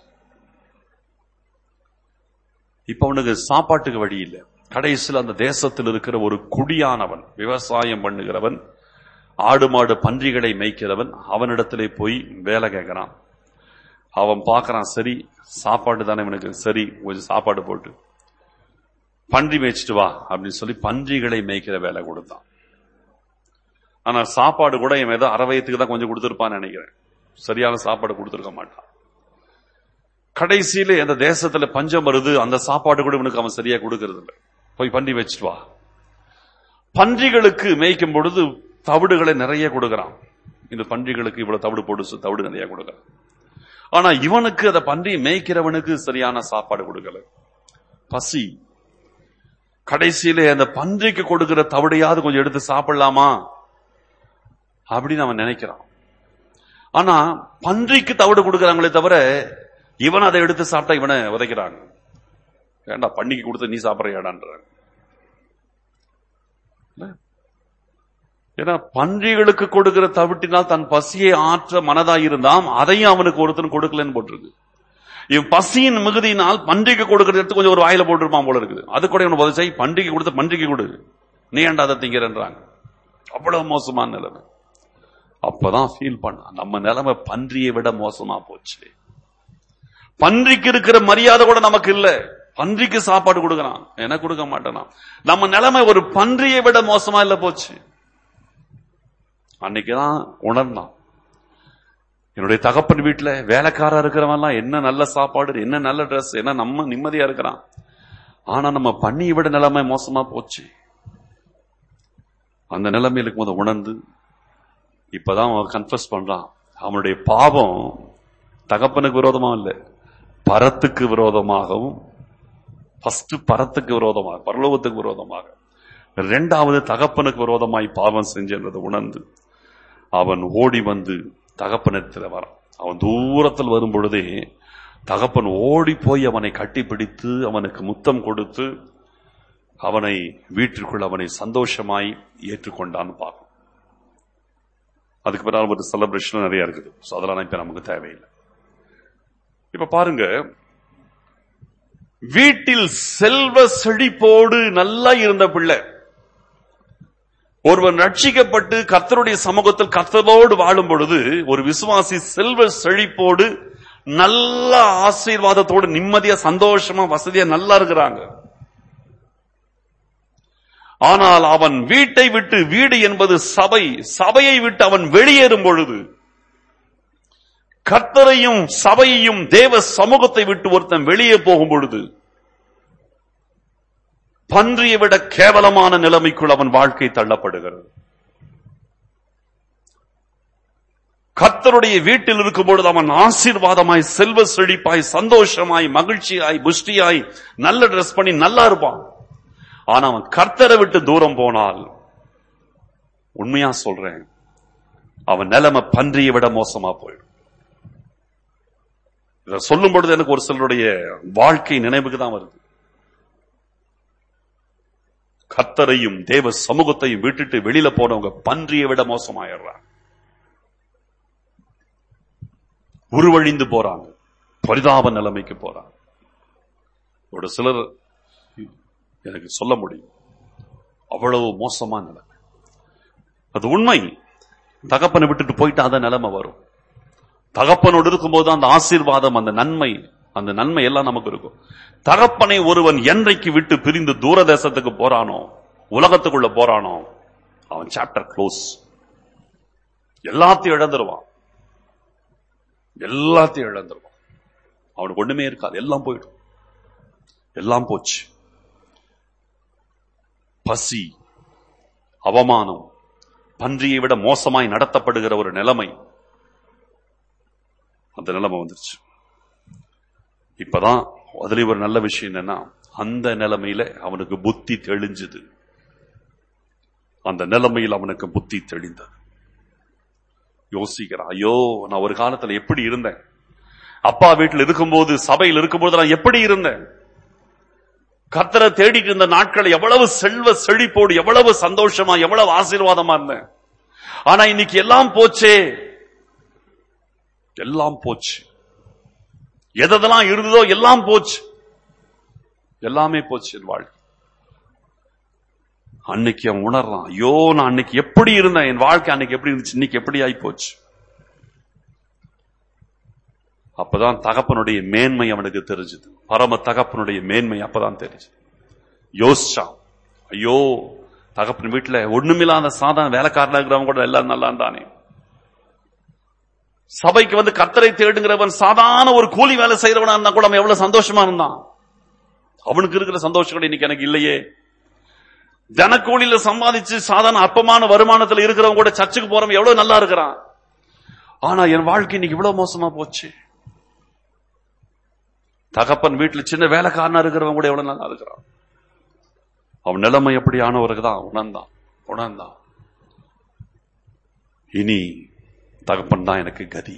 இப்ப அவனுக்கு சாப்பாட்டுக்கு வழி இல்லை. கடைசியில் அந்த தேசத்தில் இருக்கிற ஒரு குடியானவன், விவசாயம் பண்ணுகிறவன், ஆடு மாடு பன்றிகளை மேய்க்கிறவன், அவனிடத்திலே போய் வேலை கேட்கிறான். அவன் பார்க்கறான், சரி சாப்பாடு தானே இவனுக்கு, சரி கொஞ்சம் சாப்பாடு போட்டு பன்றி மேய்ச்சிட்டு வா அப்படின்னு சொல்லி பன்றிகளை மேய்க்கிற வேலை கொடுத்தான். ஆனா சாப்பாடு கூட இவன் ஏதோ அரை வயத்துக்கு தான் கொஞ்சம் கொடுத்திருப்பான்னு நினைக்கிறேன். சரியான சாப்பாடு கொடுத்திருக்க மாட்டான். கடைசியில அந்த தேசத்துல பஞ்சம் வருது, அந்த சாப்பாடு கூட இவனுக்கு அவன் சரியா கொடுக்கறது இல்லை. போய் பன்றி வச்சுட்டு வா. பன்றிகளுக்கு மேய்க்கும் பொழுது தவிடுகளை நிறைய கொடுக்கறான். இந்த பன்றிகளுக்கு இவ்வளவு தவிடு போடு, தவிடு நிறைய கொடுக்கறான். ஆனா இவனுக்கு அந்த பன்றி மேய்க்கிறவனுக்கு சரியான சாப்பாடு கொடுக்கல. பசி. கடைசியில அந்த பன்றிக்கு கொடுக்கிற தவிடையாவது கொஞ்சம் எடுத்து சாப்பிடலாமா அப்படின்னு அவன் நினைக்கிறான். ஆனா பன்றிக்கு தவிடு கொடுக்கறாங்களே தவிர இவன் அதை எடுத்து சாப்பிட்டா இவனை உதைக்கிறாங்க. ஏண்டா பன்னிக்கு கொடுத்து நீ சாப்பிட்ற ஏடான்ற. ஏன்னா பன்றிகளுக்கு கொடுக்கிற தவிட்டினால் தன் பசியை ஆற்ற மனதாய் இருந்தாம், அதையும் அவனுக்கு ஒருத்தன் கொடுக்கலன்னு போட்டிருக்கு. இவன் பசியின் மிகுதியினால் பன்றிக்கு கொடுக்கறது எடுத்து கொஞ்சம் ஒரு வாயில போட்டிருப்பான் போல இருக்குது. அது கூட இவனை உதவி பன்றிக்கு கொடுத்த பன்றிக்கு கொடு, நீ ஏன்டா அதை திங்கிறன்றாங்க. அவ்வளவு மோசமான நிலைமை. அப்பதான் ஃபீல் பண்ண நம்ம நிலைமை பன்றியை விட மோசமா போச்சு. பன்றிக்கு இருக்கிற மரியாதை கூட நமக்கு இல்ல. பன்றிக்கு சாப்பாடு கொடுக்கறான், எனக்கு கொடுக்க மாட்டேனா. நம்ம நிலைமை ஒரு பன்றியை விட மோசமா இல்ல போச்சு. அன்னைக்குதான் உணர்ந்தான். என்னுடைய தகப்பன் வீட்டுல வேலைக்காரா இருக்கிறவன் என்ன நல்ல சாப்பாடு, என்ன நல்ல ட்ரெஸ், என்ன நம்ம நிம்மதியா இருக்கிறான். ஆனா நம்ம பன்னியை விட நிலைமை மோசமா போச்சு. அந்த நிலைமையில இருக்கும்போது உணர்ந்து இப்பதான் அவன் கன்ஃபஸ் பண்றான். அவனுடைய பாவம் தகப்பனுக்கு விரோதமா இல்ல, பரத்துக்கு விரோதமாகவும், ஃபர்ஸ்ட் பரத்துக்கு விரோதமாக, பரலோகத்துக்கு விரோதமாக, இரண்டாவது தகப்பனுக்கு விரோதமாய் பாவம் செஞ்சதை உணர்ந்து அவன் ஓடி வந்து தகப்பனத்தில் வரான். அவன் தூரத்தில் வரும் பொழுதே தகப்பன் ஓடி போய் அவனை கட்டி பிடித்து அவனுக்கு முத்தம் கொடுத்து அவனை வீட்டிற்குள் அவனை சந்தோஷமாய் ஏற்றுக்கொண்டான்னு பார்க்கும். அதுக்கு பின்னால் ஒரு செலிப்ரேஷன் நிறைய இருக்குது. அதெல்லாம் இப்ப நமக்கு தேவையில்லை. இப்ப பாருங்க, வீட்டில் செல்வ செழிப்போடு நல்லா இருந்த பிள்ளை ஒருவன் ரட்சிக்கப்பட்டு கர்த்தருடைய சமூகத்தில் கர்த்தரோடு வாழும் பொழுது ஒரு விசுவாசி செல்வ செழிப்போடு நல்ல ஆசீர்வாதத்தோடு நிம்மதியா சந்தோஷமா வசதியா நல்லா இருக்கிறாங்க. ஆனால் அவன் வீட்டை விட்டு, வீடு என்பது சபை, சபையை விட்டு அவன் வெளியேறும் பொழுது, கர்த்தரையும் சபையையும் தேவ சமூகத்தை விட்டு ஒருத்தன் வெளியே போகும் பொழுது பன்றியை விட கேவலமான நிலைமைக்குள் அவன் வாழ்க்கை தள்ளப்படுகிறது. கர்த்தருடைய வீட்டில் இருக்கும் பொழுது அவன் ஆசீர்வாதமாய், செல்வ செழிப்பாய், சந்தோஷமாய், மகிழ்ச்சியாய், புஷ்டியாய், நல்ல ட்ரெஸ் பண்ணி நல்லா இருப்பான். ஆனா அவன் கர்த்தரை விட்டு தூரம் போனால், உண்மையா சொல்றேன், அவன் நிலைமை பன்றியை விட மோசமா போயிடும். இதை சொல்லும் பொழுது எனக்கு ஒரு சிலருடைய வாழ்க்கை நினைவுக்கு தான் வருது. கர்த்தரையும் தேவ சமூகத்தையும் விட்டுட்டு வெளியில போனவங்க பன்றியை விட மோசமாயிடுறாங்க. உருவழிந்து போறாங்க, பரிதாப நிலைமைக்கு போறாங்க. ஒரு சிலர் எனக்கு சொல்ல முடியும், அவ்வளவு மோசமான நிலைமை. அது உண்மை. தகப்பனை விட்டுட்டு போயிட்டா அந்த நிலைமை வரும். தகப்பனோடு இருக்கும்போது அந்த ஆசீர்வாதம், அந்த நன்மை, அந்த நன்மை எல்லாம் நமக்கு இருக்கும். தகப்பனை ஒருவன் என்றைக்கு விட்டு பிரிந்து தூரதேசத்துக்கு போறானோ, உலகத்துக்குள்ள போறானோ, அவன் சாப்டர் க்ளோஸ். எல்லாத்தையும் இழந்துருவான், எல்லாத்தையும் இழந்துருவான். அவனுக்கு ஒண்ணுமே இருக்காது, எல்லாம் போயிடும், எல்லாம் போச்சு. பசி, அவமானம், பன்றியை விட மோசமாய் நடத்தப்படுகிற ஒரு நிலைமை, அந்த நிலைமை வந்துருச்சு. இப்பதான் அதுல ஒரு நல்ல விஷயம் என்னன்னா, அந்த நிலைமையில அவனுக்கு புத்தி தெளிஞ்சது. அந்த நிலைமையில் அவனுக்கு புத்தி தெளிந்தது. யோசிக்கிறான், ஐயோ நான் ஒரு காலத்துல எப்படி இருந்தேன், அப்பா வீட்டில் இருக்கும்போது, சபையில் இருக்கும்போது நான் எப்படி இருந்தேன், கர்த்தரை தேடிட்டு இருந்த நாட்கள் எவ்வளவு செல்வ செழிப்போடு, எவ்வளவு சந்தோஷமா, எவ்வளவு ஆசீர்வாதமா இருந்தேன். ஆனா இன்னைக்கு எல்லாம் போச்சே, எல்லாம் போச்சு. எதெல்லாம் இருந்ததோ எல்லாம் போச்சு, எல்லாமே போச்சு என் வாழ்க்கை. அன்னைக்கு அவன் உணர்றான், ஐயோ நான் அன்னைக்கு எப்படி இருந்தேன், என் வாழ்க்கை அன்னைக்கு எப்படி இருந்துச்சு, இன்னைக்கு எப்படி ஆகி போச்சு. அப்பதான் தகப்பனுடைய மேன்மை அவனுக்கு தெரிஞ்சது. பரம தகப்பனுடைய மேன்மை அப்பதான் தெரிஞ்சது. யோசிச்சான், ஐயோ தகப்பன் வீட்டுல ஒண்ணுமில்லாத சாதாரண வேலைக்காரனா இருக்கிறவங்க கூட எல்லாரும் நல்லா இருந்தானே, சபைக்கு வந்து கர்த்தரை தேடுங்கிறவன் சாதாரண ஒரு கூலி வேலை செய்யறவனா இருந்தா கூட அவன் எவ்வளவு சந்தோஷமா இருந்தான். அவனுக்கு இருக்கிற சந்தோஷம் கூட இன்னைக்கு எனக்கு இல்லையே. தினக்கூலியில சம்பாதிச்சு சாதாரண அற்பமான வருமானத்தில் இருக்கிறவங்க கூட சர்ச்சுக்கு போறவன் எவ்வளவு நல்லா இருக்கிறான். ஆனா என் வாழ்க்கை இன்னைக்கு இவ்வளவு மோசமா போச்சு. தகப்பன் வீட்டுல சின்ன வேலைக்காரனா இருக்கிறவங்க கூட எவ்வளவு நல்லா இருக்கிறான். அவன் நிலைமை எப்படி ஆனவருக்கு தான் உணர்ந்தான் உணர்ந்தான் இனி தகப்பன் தான் எனக்கு கதி,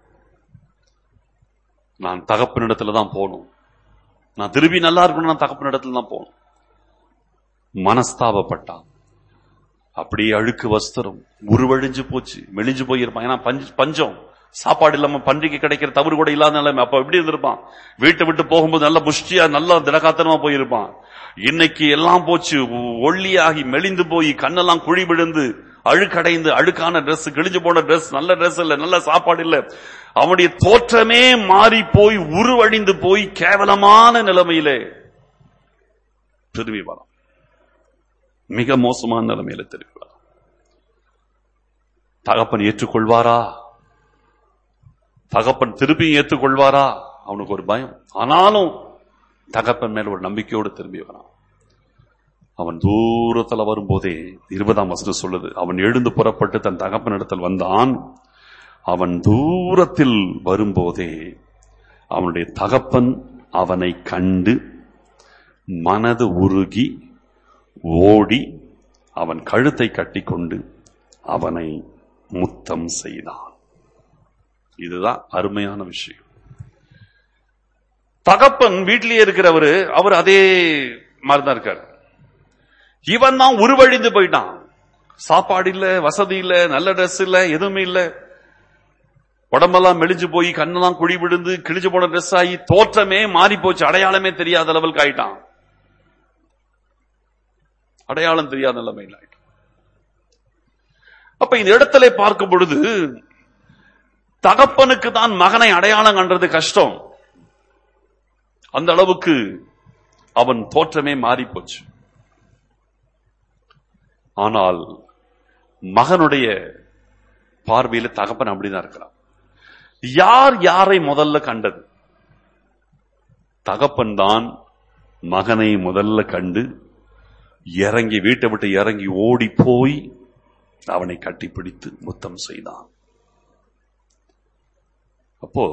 நான் தகப்பனிடத்துல தான் போகணும், நான் திரும்பி நல்லா இருக்கணும், நான் தகப்பனிடத்துல தான் போகணும். மனஸ்தாபப்பட்டான். அப்படியே அழுக்கு வஸ்திரம், உருவழிஞ்சு போச்சு, மெலிஞ்சு போயிருப்பான். ஏன்னா பஞ்சம், சாப்பாடு இல்லாம பன்றிக்கு கிடைக்கிற தவறு கூட இல்லாத நிலைமை. அப்ப எப்படி இருந்திருப்பான்? வீட்டை விட்டு போகும்போது நல்ல புஷ்டியா நல்ல திடகாத்தனமா போயிருப்பான். இன்னைக்கு எல்லாம் போச்சு, ஒல்லியாகி மெலிந்து போய் கண்ணெல்லாம் குழி விழுந்து அழுக்கடைந்து, அழுக்கான டிரெஸ், கிழிஞ்சு போன டிரெஸ், நல்ல டிரெஸ் இல்ல, நல்ல சாப்பாடு இல்ல. அவனுடைய தோற்றமே மாறி போய் உருவழிந்து போய் கேவலமான நிலைமையிலே திரும்பி வரான். மிக மோசமான நிலைமையில திரும்பி வரான். தகப்பன் ஏற்றுக்கொள்வாரா? தகப்பன் திருப்பி ஏற்றுக்கொள்வாரா? அவனுக்கு ஒரு பயம். ஆனாலும் தகப்பன் மேல ஒரு நம்பிக்கையோடு திரும்பி வரான். அவன் தூரத்துல வரும்போதே இருபதாம் வசனம் சொல்லுது, அவன் எழுந்து புறப்பட்டு தன் தகப்பன் இடத்தில் வந்தான். அவன் தூரத்தில் வரும்போதே அவனுடைய தகப்பன் அவனை கண்டு மனது உருகி ஓடி அவன் கழுத்தை கட்டிக்கொண்டு அவனை முத்தம் செய்தான். இதுதான் அருமையான விஷயம். தகப்பன் வீட்டிலேயே இருக்கிறவரு, அவர் அதே மாதிரிதான் இருக்காரு. இவன் தான் உருவழிந்து போயிட்டான். சாப்பாடு இல்ல, வசதி இல்ல, நல்ல டிரெஸ் இல்ல, எதுவுமே இல்ல. உடம்பெல்லாம் மெலிஞ்சு போய் கண்ணெல்லாம் குழி விழுந்து கிழிஞ்சு போன டிரெஸ் ஆகி தோற்றமே மாறி போச்சு. அடையாளமே தெரியாத லெவலுக்கு ஆயிட்டான். அடையாளம் தெரியாத நிலைமையில் ஆயிட்டான். அப்ப இந்த இடத்துல பார்க்கும் பொழுது தகப்பனுக்கு தான் மகனை அடையாளம் கண்டது கஷ்டம். அந்த அளவுக்கு அவன் தோற்றமே மாறி போச்சு. ஆனால் மகனுடைய பார்வையில தகப்பன் அப்படிதான் இருக்கிறான். யார் யாரை முதல்ல கண்டது? தகப்பன் தான் மகனை முதல்ல கண்டு இறங்கி, வீட்டை விட்டு இறங்கி ஓடி போய் அவனை கட்டிப்பிடித்து முத்தம் செய்தான். அப்போ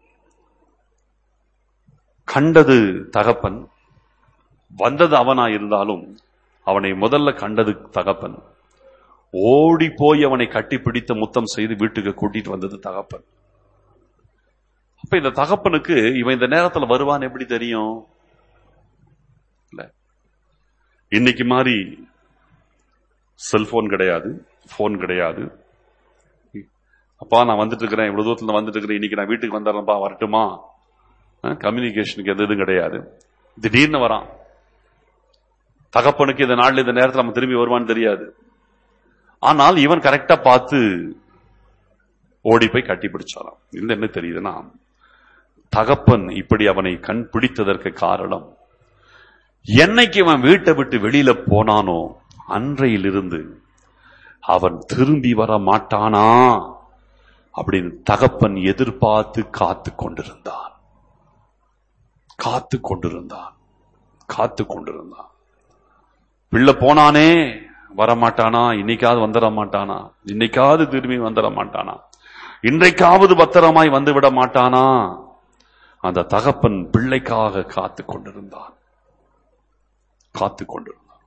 கண்டது தகப்பன், வந்தது அவனா இருந்தாலும் அவனை முதல்ல கண்டது தகப்பன். ஓடி போய் அவனை கட்டிப்பிடித்து முத்தம் செய்து வீட்டுக்கு கூட்டிட்டு வந்தது தகப்பன். அப்ப இந்த தகப்பனுக்கு இவன் இந்த நேரத்தில் வருவான் எப்படி தெரியும்? இல்ல, இன்னைக்கு மாதிரி செல்போன் கிடையாது, போன் கிடையாது. அப்பா நான் வந்துட்டு இருக்கிறேன், இவ்வளவு தூரத்துல வந்துட்டு இருக்கிறேன், இன்னைக்கு நான் வீட்டுக்கு வந்துடுறேன்ப்பா, வரட்டுமா? கம்யூனிகேஷனுக்கு எது எதுவும் கிடையாது. திடீர்னு வரான். தகப்பனுக்கு இந்த நாள்ல இந்த நேரத்தில் நம்ம திரும்பி வருவான்னு தெரியாது. ஆனால் இவன் கரெக்டா பார்த்து ஓடி போய் கட்டி பிடிச்சாராம். இந்த என்ன தெரியுதுன்னா, தகப்பன் இப்படி அவனை கண் பிடித்ததற்கு காரணம், என்னைக்கு அவன் வீட்டை விட்டு வெளியில போனானோ அன்றையிலிருந்து அவன் திரும்பி வர மாட்டானா அப்படின்னு தகப்பன் எதிர்பார்த்து காத்து கொண்டிருந்தான். காத்து கொண்டிருந்தான் காத்து கொண்டிருந்தான் பிள்ளை போனானே, வரமாட்டானா? இன்னைக்காவது வந்துட மாட்டானா? இன்னைக்காவது திரும்பி வந்துட மாட்டானா? இன்றைக்காவது பத்திரமாய் வந்து விட மாட்டானா? அந்த தகப்பன் பிள்ளைக்காக காத்து கொண்டிருந்தான் காத்து கொண்டிருந்தான்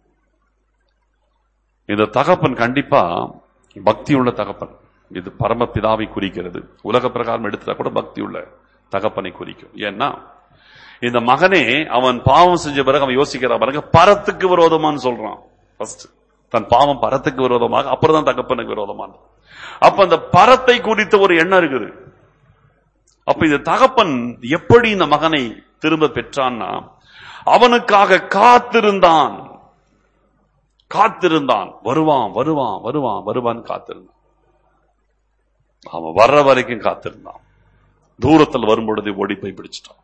இந்த தகப்பன் கண்டிப்பா பக்தி உள்ள தகப்பன். இது பரமபிதாவை குறிக்கிறது. உலக பிரகாரம் எடுத்துட்டா கூட பக்தி உள்ள தகப்பனை குறிக்கும். ஏன்னா இந்த மகனே அவன் பாவம் செஞ்ச பிறகு அவன் யோசிக்கிற பாருங்க, பரத்துக்கு விரோதமான்னு சொல்றான். ஃபர்ஸ்ட் தன் பாவம் பரத்துக்கு விரோதமாக, அப்புறம் தான் தகப்பனுக்கு விரோதமான. அப்ப அந்த பரத்தை குறித்த ஒரு எண்ணம் இருக்குது. அப்ப இந்த தகப்பன் எப்படி இந்த மகனை திரும்ப பெற்றான்னா, அவனுக்காக காத்திருந்தான் காத்திருந்தான் வருவான் வருவான் வருவான் வருவான் காத்திருந்தான். அவன் வர்ற வரைக்கும் காத்திருந்தான். தூரத்தில் வரும்பொழுது ஓடி போய் பிடிச்சிட்டான்.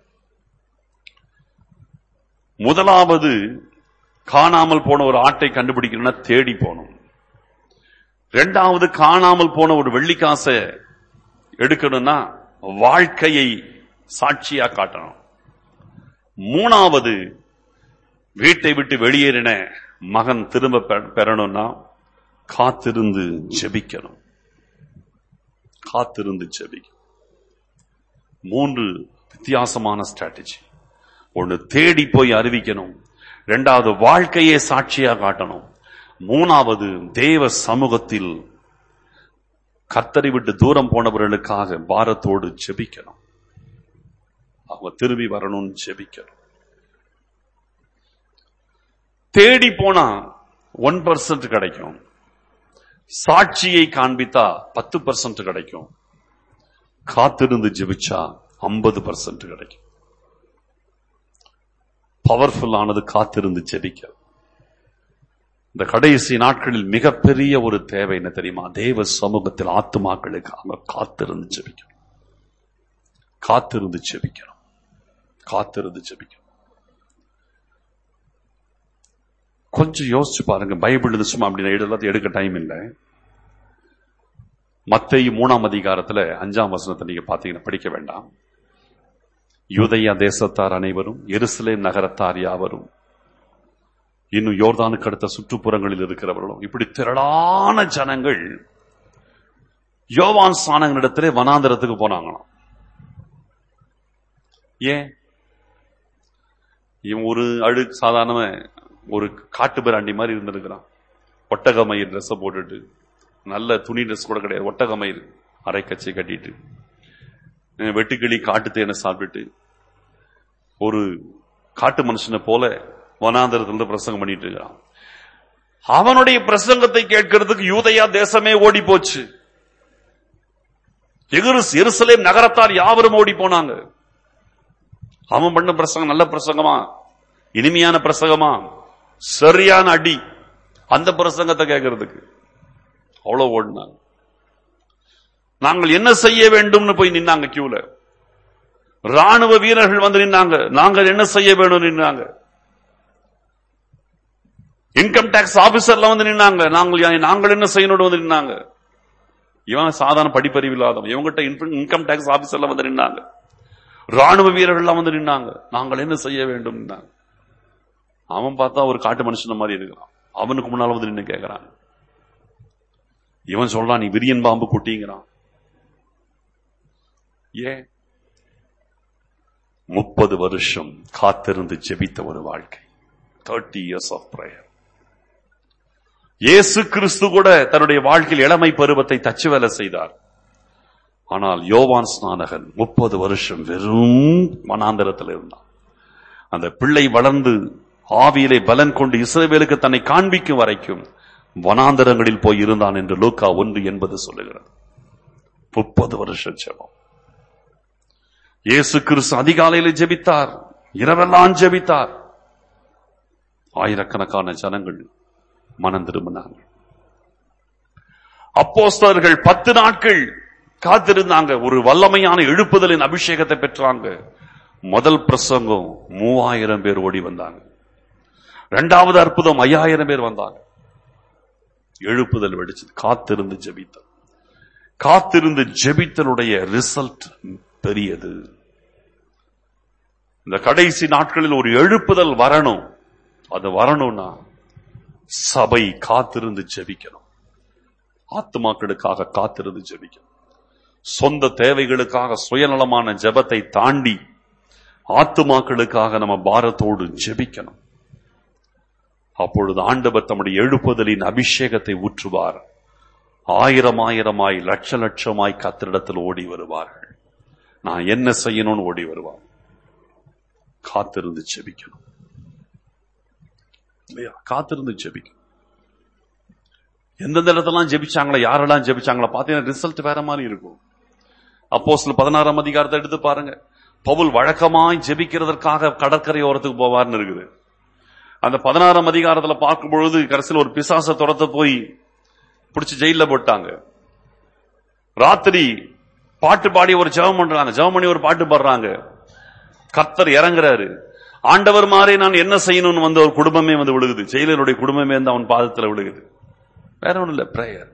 முதலாவது காணாமல் போன ஒரு ஆட்டை கண்டுபிடிக்கணும்னா தேடி போகணும். இரண்டாவது காணாமல் போன ஒரு வெள்ளிக்காசை எடுக்கணும்னா வாழ்க்கையை சாட்சியா காட்டணும். மூணாவது வீட்டை விட்டு வெளியேறின மகன் திரும்ப பெறணும்னா காத்திருந்து ஜெபிக்கணும். காத்திருந்து ஜெபிக்கணும். மூன்று வித்தியாசமான ஸ்ட்ராட்டஜி. ஒன்னு தேடி போய் அறிவிக்கணும், இரண்டாவது வாழ்க்கையை சாட்சியா காட்டணும், மூணாவது தேவ சமூகத்தில் கர்த்தரை விட்டு தூரம் போனவர்களுக்காக பாரத்தோடு ஜெபிக்கணும். அவங்க திரும்பி வரணும்னு ஜெபிக்கணும். தேடி போனா ஒன் பர்சன்ட் கிடைக்கும். சாட்சியை காண்பித்தா பத்து பர்சன்ட் கிடைக்கும். காத்திருந்து ஜெபிச்சா ஐம்பது பர்சன்ட் கிடைக்கும். பவர்ஃபுல் ஆனது காத்திருந்து ஜெபிக்க. இந்த கடைசி நாட்களில் மிகப்பெரிய ஒரு தேவை என்ன தெரியுமா? தேவ சமூகத்தில் ஆத்துமாக்களுக்காக காத்திருந்து ஜெபிக்கணும். காத்திருந்து ஜெபிக்கணும். காத்திருந்து ஜெபிக்கணும். கொஞ்சம் யோசிச்சு பாருங்க. பைபிள் சும்மா அப்படி எல்லாத்தையும் எடுக்க டைம் இல்லை. மத்தேயு மூணாம் அதிகாரத்துல அஞ்சாம் வசனத்தை நீங்க பாத்தீங்கன்னா படிக்க வேண்டாம். யூதேயா தேசத்தார் அனைவரும், எருசலேம் நகரத்தார் யாவரும், இன்னும் யோர்தானுக்கு அடுத்த சுற்றுப்புறங்களில் இருக்கிறவர்களும், இப்படி திரளான ஜனங்கள் யோவான் ஸ்நானகனிடத்திலே வனாந்தரத்துக்கு போனாங்களாம். ஏன்? இவன் ஒரு அழு சாதாரண ஒரு காட்டு பிராண்டி மாதிரி இருந்திருக்கிறான். ஒட்டகமயிர் ட்ரெஸ் போட்டுட்டு, நல்ல துணி ட்ரெஸ் கூட கிடையாது, ஒட்டகமயிர் அரை கச்சை கட்டிட்டு, வெட்டுக்கிளி காட்டு தேனை சாப்பிட்டு, ஒரு காட்டு மனுஷனை போல வனாந்தரத்துல பிரசங்கம் பண்ணிட்டு இருக்கான். அவனுடைய பிரசங்கத்தை கேட்கிறதுக்கு யூதேயா தேசமே ஓடி போச்சு. எருசலேம் நகரத்தார் யாவரும் ஓடி போனாங்க. அவன் பண்ண பிரசங்கம் நல்ல பிரசங்கமா, இனிமையான பிரசங்கமா, சரியான அடி, அந்த பிரசங்கத்தை கேட்கறதுக்கு அவ்வளவு ஓடினாங்க. நாங்கள் என்ன செய்ய வேண்டும்னு போய் நின்னாங்க கியூல. ராணுவ வீரர்கள் வந்து நின்னாங்க, நாங்கள் என்ன செய்ய வேண்டும் நின்னாங்க. இன்கம் டாக்ஸ் ஆபீசர்ல வந்து நின்னாங்க, நாங்கள் நாங்கள் என்ன செய்யணும் வந்து நின்னாங்க. இவன் சாதாரண படிப்பறிவு இல்லாதவன், இவங்கிட்ட இன்கம் டாக்ஸ் ஆபீசர்ல வந்து நின்னாங்க. ராணுவ வீரர்கள் வந்து நின்னாங்க, நாங்கள் என்ன செய்ய வேண்டும் நின்னாங்க. அவன் பார்த்தா ஒரு காட்டு மனுஷன் மாதிரி இருக்கிறான். அவனுக்கு முன்னால வந்து நின்று கேட்கிறான். இவன் சொல்றான், நீ விரியன் பாம்பு குட்டிங்கிறான். ஏன்? முப்பது வருஷம் காத்திருந்து ஜெபித்த ஒரு வாழ்க்கை. Thirty years of prayer. Yesu Kristu கூட தன்னுடைய வாழ்க்கையில் இளமை பருவத்தை தச்சு வேலை செய்தார். ஆனால் யோவான் ஸ்நானகன் முப்பது வருஷம் வெறும் வனாந்தரத்தில் இருந்தான். அந்த பிள்ளை வளர்ந்து ஆவியிலே பலன் கொண்டு இஸ்ரவேலுக்கு தன்னை காண்பிக்கும் வரைக்கும் வனாந்தரங்களில் போய் இருந்தான் என்று லூக்கா ஒன்று என்பது சொல்லுகிறது. முப்பது வருஷம் ஜெபம். இயேசு கிறிஸ்து அதிகாலையில் ஜெபித்தார், இரவெல்லாம் ஜெபித்தார். ஆயிரக்கணக்கான ஜனங்கள் மனம் திரும்பினாங்க. அப்போஸ்தலர்கள் பத்து நாட்கள் காத்திருந்தாங்க, ஒரு வல்லமையான எழுப்புதலின் அபிஷேகத்தை பெற்றாங்க. முதல் பிரசங்கம் மூவாயிரம் பேர் ஓடி வந்தாங்க. இரண்டாவது அற்புதம் ஐயாயிரம் பேர் வந்தாங்க. எழுப்புதல் வெடிச்சது. காத்திருந்து ஜெபித்தல். காத்திருந்து ஜெபித்தலுடைய ரிசல்ட் பெரியது. இந்த கடைசி நாட்களில் ஒரு எழுப்புதல் வரணும். அது வரணும்னா சபை காத்திருந்து ஜெபிக்கணும். ஆத்துமாக்களுக்காக காத்திருந்து ஜெபிக்கணும். சொந்த தேவைகளுக்காக சுயநலமான ஜெபத்தை தாண்டி ஆத்துமாக்களுக்காக நம்ம பாரத்தோடு ஜெபிக்கணும். அப்பொழுது ஆண்டவர் தம்முடைய எழுப்புதலின் அபிஷேகத்தை ஊற்றுவார். ஆயிரம் ஆயிரமாய் லட்ச லட்சமாய் கத்திரிடத்தில் ஓடி வருவார்கள். நான் என்ன செய்யணும்னு ஓடி வருவார். காத்திருந்து ஜெபிக்கணும் இல்லையா? காத்திருந்து ஜெபிக்கணும். எந்தெந்த இடத்தெல்லாம் ஜெபிச்சாங்களா, யாரெல்லாம் ஜெபிச்சாங்களா பாத்தீங்கன்னா ரிசல்ட் வேற மாதிரி இருக்கும். அப்போஸ்தலர் பதினாறாம் அதிகாரத்தை எடுத்து பாருங்க. பவுல் வழக்கமாய் ஜெபிக்கிறதற்காக கடற்கரை ஓரத்துக்கு போவார்னு இருக்குது. அந்த பதினாறாம் அதிகாரத்துல பார்க்கும் பொழுது கடைசியில் ஒரு பிசாச துரத்த போய் பிடிச்சி ஜெயில போட்டாங்க. ராத்திரி பாட்டு பாடி ஒரு ஜெபம் பண்றாங்க, ஜெபம் பண்ணி ஒரு பாட்டு பாடுறாங்க. கர்த்தர் இறங்குறாரு. ஆண்டவர் மாதிரி நான் என்ன செய்யணும்னு வந்து ஒரு குடும்பமே வந்து விழுகுது. ஜெயிலருடைய குடும்பமே வந்து அவன் பாதத்தில் விழுகுது. வேற ஒன்றும் இல்ல, பிரேயர்.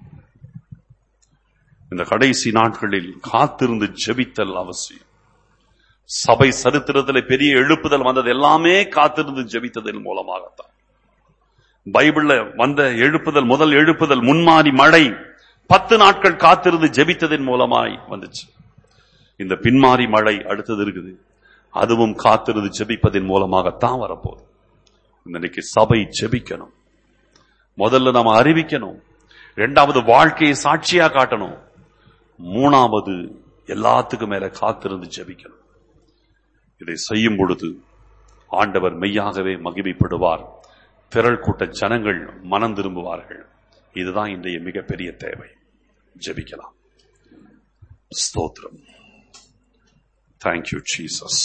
இந்த கடைசி நாட்களில் காத்திருந்து ஜெபித்தல் அவசியம். சபை சரித்திரத்தில் பெரிய எழுப்புதல் வந்தது எல்லாமே காத்திருந்து ஜெபித்ததன் மூலமாகத்தான். பைபிள்ல வந்த எழுப்புதல், முதல் எழுப்புதல் முன்மாறி மழை பத்து நாட்கள் காத்திருந்து ஜெபித்ததன் மூலமாய் வந்துச்சு. இந்த பின்மாறி மழை அடுத்தது இருக்குது, அதுவும் காத்திருந்து ஜெபிப்பதன் மூலமாகத்தான் வரப்போகுது. இன்னைக்கு சபை ஜெபிக்கணும். முதல்ல நாம அறிவிக்கணும். இரண்டாவது வாழ்க்கையை சாட்சியா காட்டணும். மூணாவது எல்லாத்துக்கும் மேல காத்திருந்து ஜெபிக்கணும். இதை செய்யும் பொழுது ஆண்டவர் மெய்யாகவே மகிமைப்படுவார். திரள் கூட்ட ஜனங்கள் மனம் திரும்புவார்கள். இதுதான் இன்றைய மிகப்பெரிய தேவை. ஜெபிக்கலாம். ஸ்தோத்திரம். Thank you Jesus.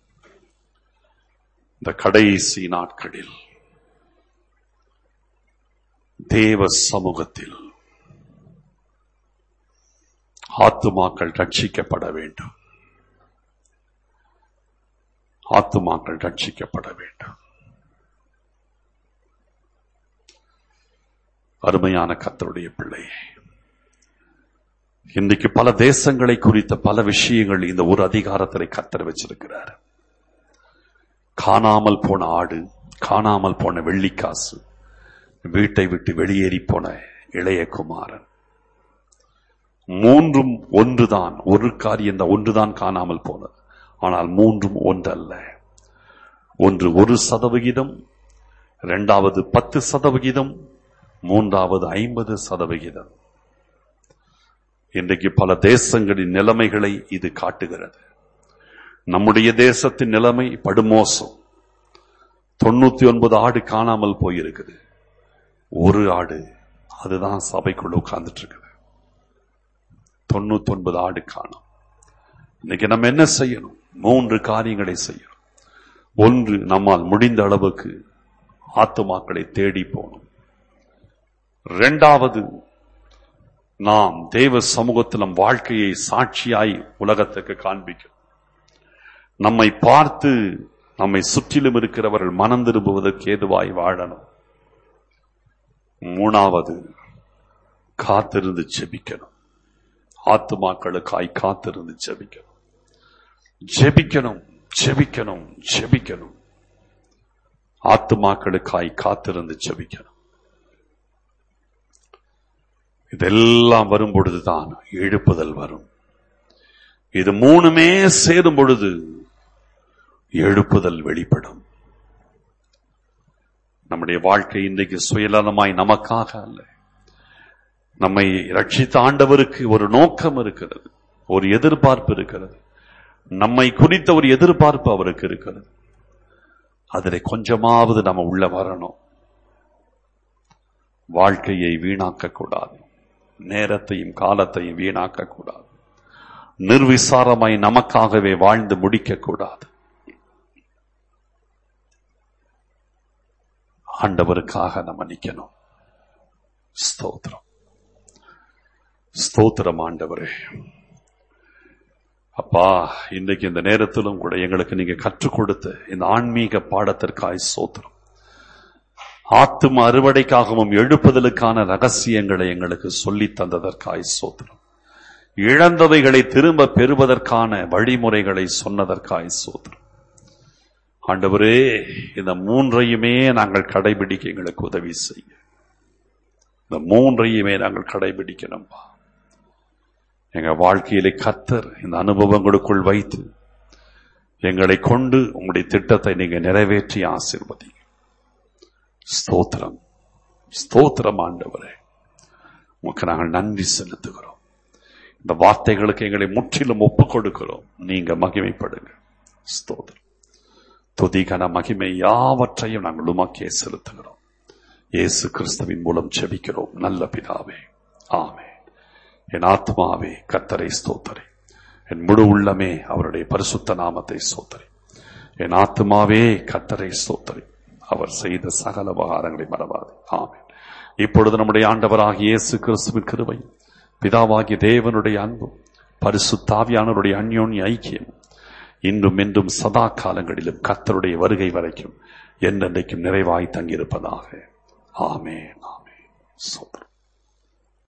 இந்த கடைசி நாட்களில் தேவ சமூகத்தில் ஆத்துமாக்கள் ரட்சிக்கப்பட வேண்டும். ஆத்துமாக்கள் ரட்சிக்கப்பட வேண்டும். அருமையான கர்த்தருடைய பிள்ளையே, இன்றைக்கு பல தேசங்களை குறித்த பல விஷயங்கள் இந்த ஒரு அதிகாரத்தில் கர்த்தர் வச்சிருக்கிறார். காணாமல் போன ஆடு, காணாமல் போன வெள்ளிக்காசு, வீட்டை விட்டு வெளியேறி போன இளைய குமாரன், மூன்றும் ஒன்றுதான். ஒரு காரியம் தான் ஒன்றுதான் காணாமல் போனது. ஆனால் மூன்றும் ஒன்றல்ல. ஒன்று ஒரு சதவிகிதம், இரண்டாவது பத்து சதவிகிதம், மூன்றாவது ஐம்பது சதவிகிதம். இன்றைக்கு பல தேசங்களின் நிலைமைகளை இது காட்டுகிறது. நம்முடைய தேசத்தின் நிலைமை படுமோசம். தொண்ணூத்தி ஒன்பது ஆடு காணாமல் போயிருக்குது. ஒரு ஆடு அதுதான் சபைக்குள்ள உட்கார்ந்துட்டு இருக்குது. தொண்ணூத்தி ஒன்பது ஆடு காணும். இன்னைக்கு நம்ம என்ன செய்யணும்? மூன்று காரியங்களை செய்யணும். ஒன்று, நம்மால் முடிந்த அளவுக்கு ஆத்துமாக்களை தேடி போகணும். இரண்டாவது, நாம் தேவ சமூகத்தில் நம் வாழ்க்கையை சாட்சியாய் உலகத்துக்கு காண்பிக்கணும். நம்மை பார்த்து நம்மை சுற்றிலும் இருக்கிறவர்கள் மனம் திரும்புவதற்கு ஏதுவாய் வாழணும். மூணாவது, காத்திருந்து ஜெபிக்கணும். ஆத்துமாக்களுக்காய் காத்திருந்து ஜெபிக்கணும். ஜெபிக்கணும் ஜெபிக்கணும் ஜெபிக்கணும். ஆத்துமாக்களுக்காய் காத்திருந்து ஜெபிக்கணும். இதெல்லாம் வரும் பொழுதுதான் எழுப்புதல் வரும். இது மூணுமே சேரும் பொழுது எழுப்புதல் வெளிப்படும். நம்முடைய வாழ்க்கை இன்றைக்கு சுயநலமாய் நமக்காக அல்ல. நம்மை ரட்சித்த ஆண்டவருக்கு ஒரு நோக்கம் இருக்கிறது, ஒரு எதிர்பார்ப்பு இருக்கிறது. நம்மை குறித்த ஒரு எதிர்பார்ப்பு அவருக்கு இருக்கிறது. அதில் கொஞ்சமாவது நம்ம உள்ள வரணும். வாழ்க்கையை வீணாக்க கூடாது. நேரத்தையும் காலத்தையும் வீணாக்க கூடாது. நிர்விசாரமாய் நமக்காகவே வாழ்ந்து முடிக்க கூடாது. ஆண்டவருக்காக நம்ம நிக்கணும். ஸ்தோத்திரம் ஸ்தோத்திரம். ஆண்டவரே, அப்பா, இன்றைக்கு இந்த நேரத்திலும் கூட எங்களுக்கு நீங்க கற்றுக் கொடுத்த இந்த ஆன்மீக பாடத்திற்காய் ஸ்தோத்திரம். ஆத்தும அறுவடைக்காகவும் எழுப்புதலுக்கான ரகசியங்களை எங்களுக்கு சொல்லி தந்ததற்காய் ஸ்தோத்திரம். இழந்தவைகளை திரும்ப பெறுவதற்கான வழிமுறைகளை சொன்னதற்காய் ஸ்தோத்திரம். ஆண்டவரே, இந்த மூன்றையுமே நாங்கள் கடைபிடிக்க எங்களுக்கு உதவி செய்ய. இந்த மூன்றையுமே நாங்கள் கடைபிடிக்கணும்பா. எங்க வாழ்க்கையிலே கர்த்தர் இந்த அனுபவங்களுக்குள் வைத்து எங்களை கொண்டு உங்களுடைய திட்டத்தை நீங்க நிறைவேற்றி ஆசீர்வதிங்க. ஸ்தோத்திரம் ஸ்தோத்திரம். ஆண்டவரே, உங்களுக்கு நாங்கள் நன்றி செலுத்துகிறோம். இந்த வார்த்தைகளுக்கு எங்களை முற்றிலும் ஒப்புக் கொடுக்கிறோம். நீங்க மகிமைப்படுங்க. ஸ்தோத்திரம். துதிகன மகிமை யாவற்றையும் நாங்கள் உமக்கே செலுத்துகிறோம். இயேசு கிறிஸ்துவின் மூலம் ஜெபிக்கிறோம் நல்ல பிதாவே, ஆமென். என் ஆத்மாவே கர்த்தரை ஸ்தோத்திரி, என் முழு உள்ளமே அவருடைய பரிசுத்த நாமத்தை ஸ்தோத்திரி. என் ஆத்மாவே கர்த்தரை ஸ்தோத்திரி, அவர் செய்த சகல உபகாரங்களை மறவாது. ஆமென். இப்பொழுது நம்முடைய ஆண்டவராகிய இயேசு கிறிஸ்துவின் கிருபை, பிதாவாகிய தேவனுடைய அன்பும், பரிசுத்த ஆவியானவருடைய அந்யோன்ய ஐக்கியம் இன்றும் என்றும் சதா காலங்களிலும் கர்த்தருடைய வருகை வரைக்கும் என்றென்றைக்கும் நிறைவாய் தங்கியிருப்பதாக. ஆமென். ஆமென்.